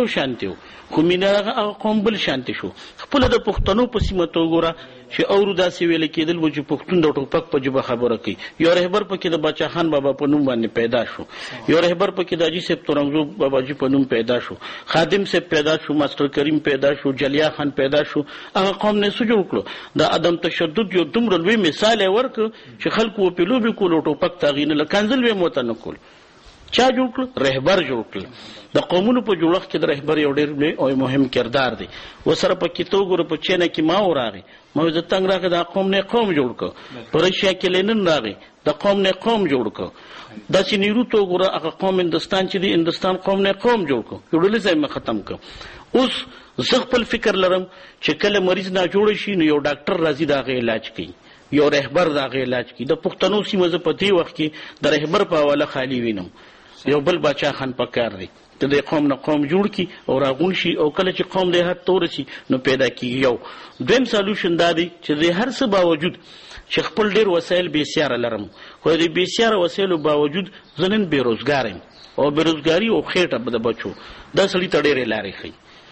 یو شانتي خو مینه هغه قوم بل شانتي شو. خپل د پښتنو په سیمه تو ګوره چې اورو داسې ویل کېدل و چې پښتون د ټوپک په جبه خبره کوي. یو رهبر پکې د بچا خان بابا په نوم باندې پیدا شو، یو رهبر پکې د حاجي صاحب تورنګزو بابا جی په نوم پیدا شو، خادم صاحب پیدا شو، ماستر کریم پیدا شو، جلیا خان پیدا شو. هغه قوم نه سجو کړو د عدم تشدد یو دومره لوی مثال ورک چې خلکو په لوبي کولو ټوپک تاغینه لکانزل به موته نه کول. چا جوړ کړ؟ رهبر جوړ کړ. د قومونو په جوړښت کې د رهبر یو ډېر لوی او مهم کردار دی. وسره په کې تو ګور په چینه کې ما وراغی ما د تنګ راغی د قوم نه قوم جوړ کړ. په رشیا کې لینن راغی د قوم نه قوم جوړ کړ. د سینیرو تو ګور هغه قوم هندستان چې دی هندستان قوم نه قوم جوړ کړ. جوړلې ځای ختم کړ. اوس زه خپل فکر لرم چې کله مریض نه جوړ شي نو یو ډاکټر راځي دا غي علاج کوي، یو رهبر دا غي علاج کوي. د پښتنو سیمه ز په دې وخت کې د رهبر په حواله خالی وینم. یو بل بچا خان پکار دی ته د قوم نه قوم جوړ کی او راغون شي او کله چې قوم د هر تور شي نو پیدا کیږي. یو دویم سولوشن دا دی چې د هر څه باوجود چې خپل ډیر وسایل به سیاره لرم خو د به سیاره وسایلو باوجود زنن بیروزګار یم او بیروزګاری او خېټه بده بچو دا سړی تډېرې لارې خي.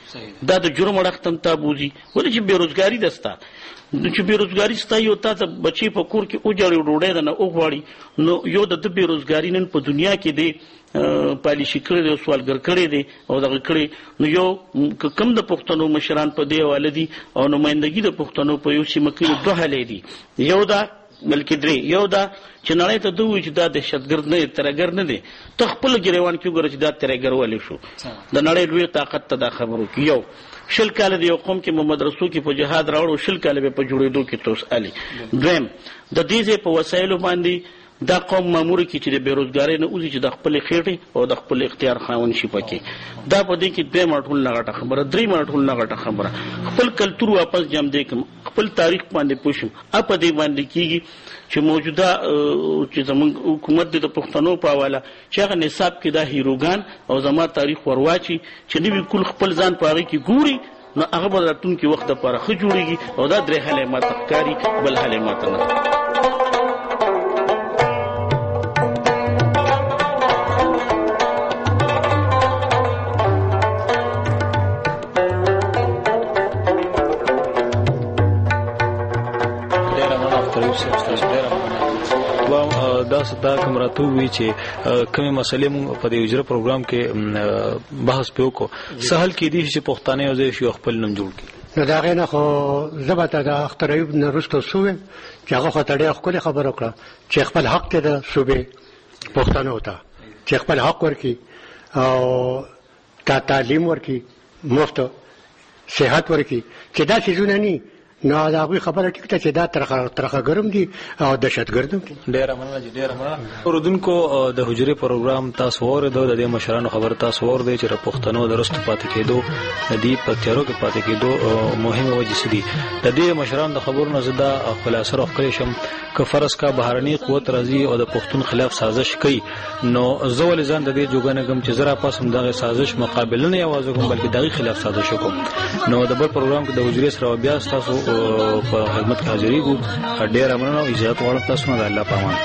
دا د جرم اړختم تابوزي ولې چې بیروزګاری دستا چې بیروزګاری ستا یو تاسو بچي په کور کې او جوړ ډوډۍ نه او غواړي نو یو د بیروزګاری نن په دنیا کې دی پالیشي کړی دی سوالګر کړی دی او دغه کړی نو یو کم د پښتنو مشران په دی والدي او نمائندګي د پښتنو په یو سیمه کې دوه حالې دي. یو دا بلکې درې یو دا چې نړۍ ته دوی چې دا دهشتګرد نه ترګر نه دی ته خپل ګریوان کې ګورې چې دا ترګر ولې شو د نړۍ لوی طاقت ته دا خبرو کې. یو شل کال دی یو قوم کې محمد رسول کې په جهاد راوړو شل کال به په جوړېدو کې توس علي. دویم د دې په وسایلو باندې دا قوم مامور کی چې د بیروزګاری نه اوسي چې د خپل خېټې او د خپل اختیار خاون شي پکې. دا په دې کې دوه مرټول نه غټه خبره درې مرټول نه غټه خبره خپل کلتور واپس جام دې کوم خپل تاریخ باندې پوښم اپ دې باندې کیږي چې موجوده چې زموږ حکومت د پښتنو په حواله چې هغه نصاب کې دا هیروګان او زما تاریخ ورواچي چې نوی کل خپل ځان پاره کې ګوري نو هغه به راتلونکي وخت لپاره ښه جوړیږي او دا درې حالې ماته ښکاري بل حالې ماته نه. دا ستا کوم راتو وی چې کومه مسلې مونږ په دې اجرا پروګرام کې بحث په وکړو سهل کې دي چې پښتانه او زه شو خپل نوم جوړ کړي. نو دا غینه خو زبته د اختر ایوب نه رسټو سوې چې هغه خو تړي خپل خبر وکړه چې خپل حق ته د صوبې پښتانه وتا چې خپل حق ورکي او تا تعلیم ورکي مفت صحت ورکي چې دا شیزونه نه نو دا غوي خبره ټیک ته چې دا ترخه ترخه ګرم دي او دهشتګردم دي. ډیر مننه جی ډیر مننه. اوردونکو د حجرې پروګرام تاسو ورته د دې مشرانو خبر تاسو ور دي چې پښتنو درست پاتې کېدو د دې پکتیارو کې پاتې کېدو مهمه وجه سدي د دې مشرانو د خبرونو زده خلاصه راخلي شم که فرض کا بهرني قوت راځي او د پښتون خلاف سازش کوي نو زول ځان د دې جوګنه کوم چې زرا پاسم دغه سازش مقابله نه یوازې کوم بلکې دغه خلاف سازش کوم. نو د بل پروګرام کې د حجرې سره بیا تاسو په خدمت کې حاضرې ګو ډېر مننه او اجازه غواړم تاسو نه الله پامان.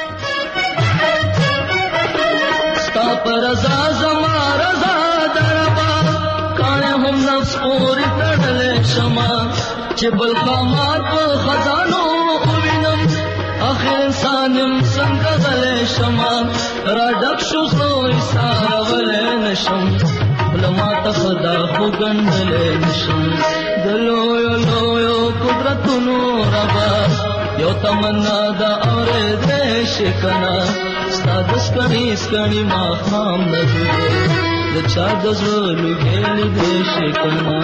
ستا پر رضا زما رضا دربا کانه هم نفس پوری تړلې شمه چې بل خامات په خزانو وینم اخر انسانم څنګه غلې شمه را ډک شو زو ایساولې نشم لما تخدا خو ګندلې نشم دلو یو لو قدرتونو ربا یو تمنا دا اورې دې شکنا ستاد سکړی سکړی ما خام لګې د چا د زړه کې دې شکنا.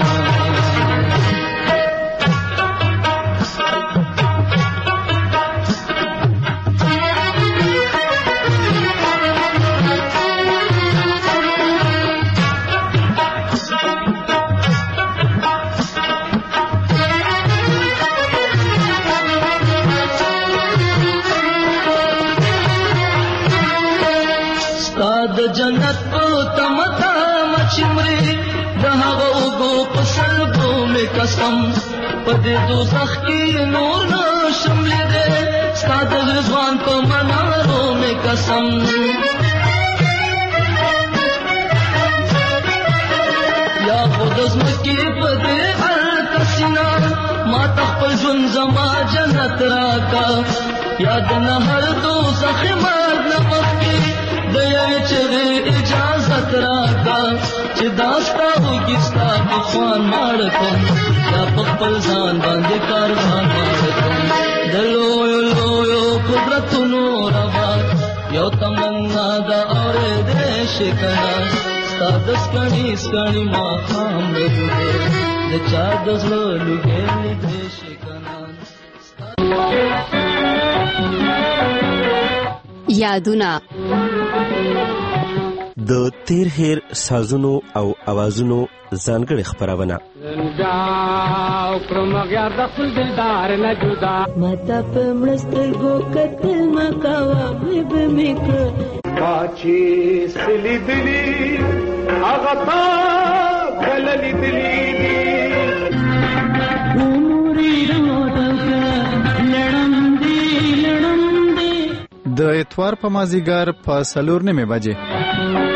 جنت په تمتا مچمري دغه وګو پسل کو می قسم په دې دوزخ کې نور نه شملې دې ستاد رضوان په منارو می قسم یا خود زمکی په دې هر کسینا ما تخپل ژوند زما جنت راکا یاد نه هر دوزخ مرګ نه مخکې د یوې چغې اجازت راکا چې داستا وږي ستا په خوان ماړ کړم یا په خپل ځان باندې کاروان ماړ کړم د لویو لویو قدرتونو ربا یو تمنا دا اورېدې شي کنه ستا د سکڼي سکڼي ماښام مې لوګې د چا د زړه لوګې لیدې شي کنه یادونه د تیر هیر سازونو او اوازونو ځانګړې خپرونه زنده کړم غیار د خپل دلدار نه جدا ماته په مړسترګو کتل مکاوه مې به مې کړ باچې سلی دلی هغه تا کله لیدلی دي عمرې راوټکه لړم دی لړم دی د اتوار په مازیګر په څلور نیمې بجې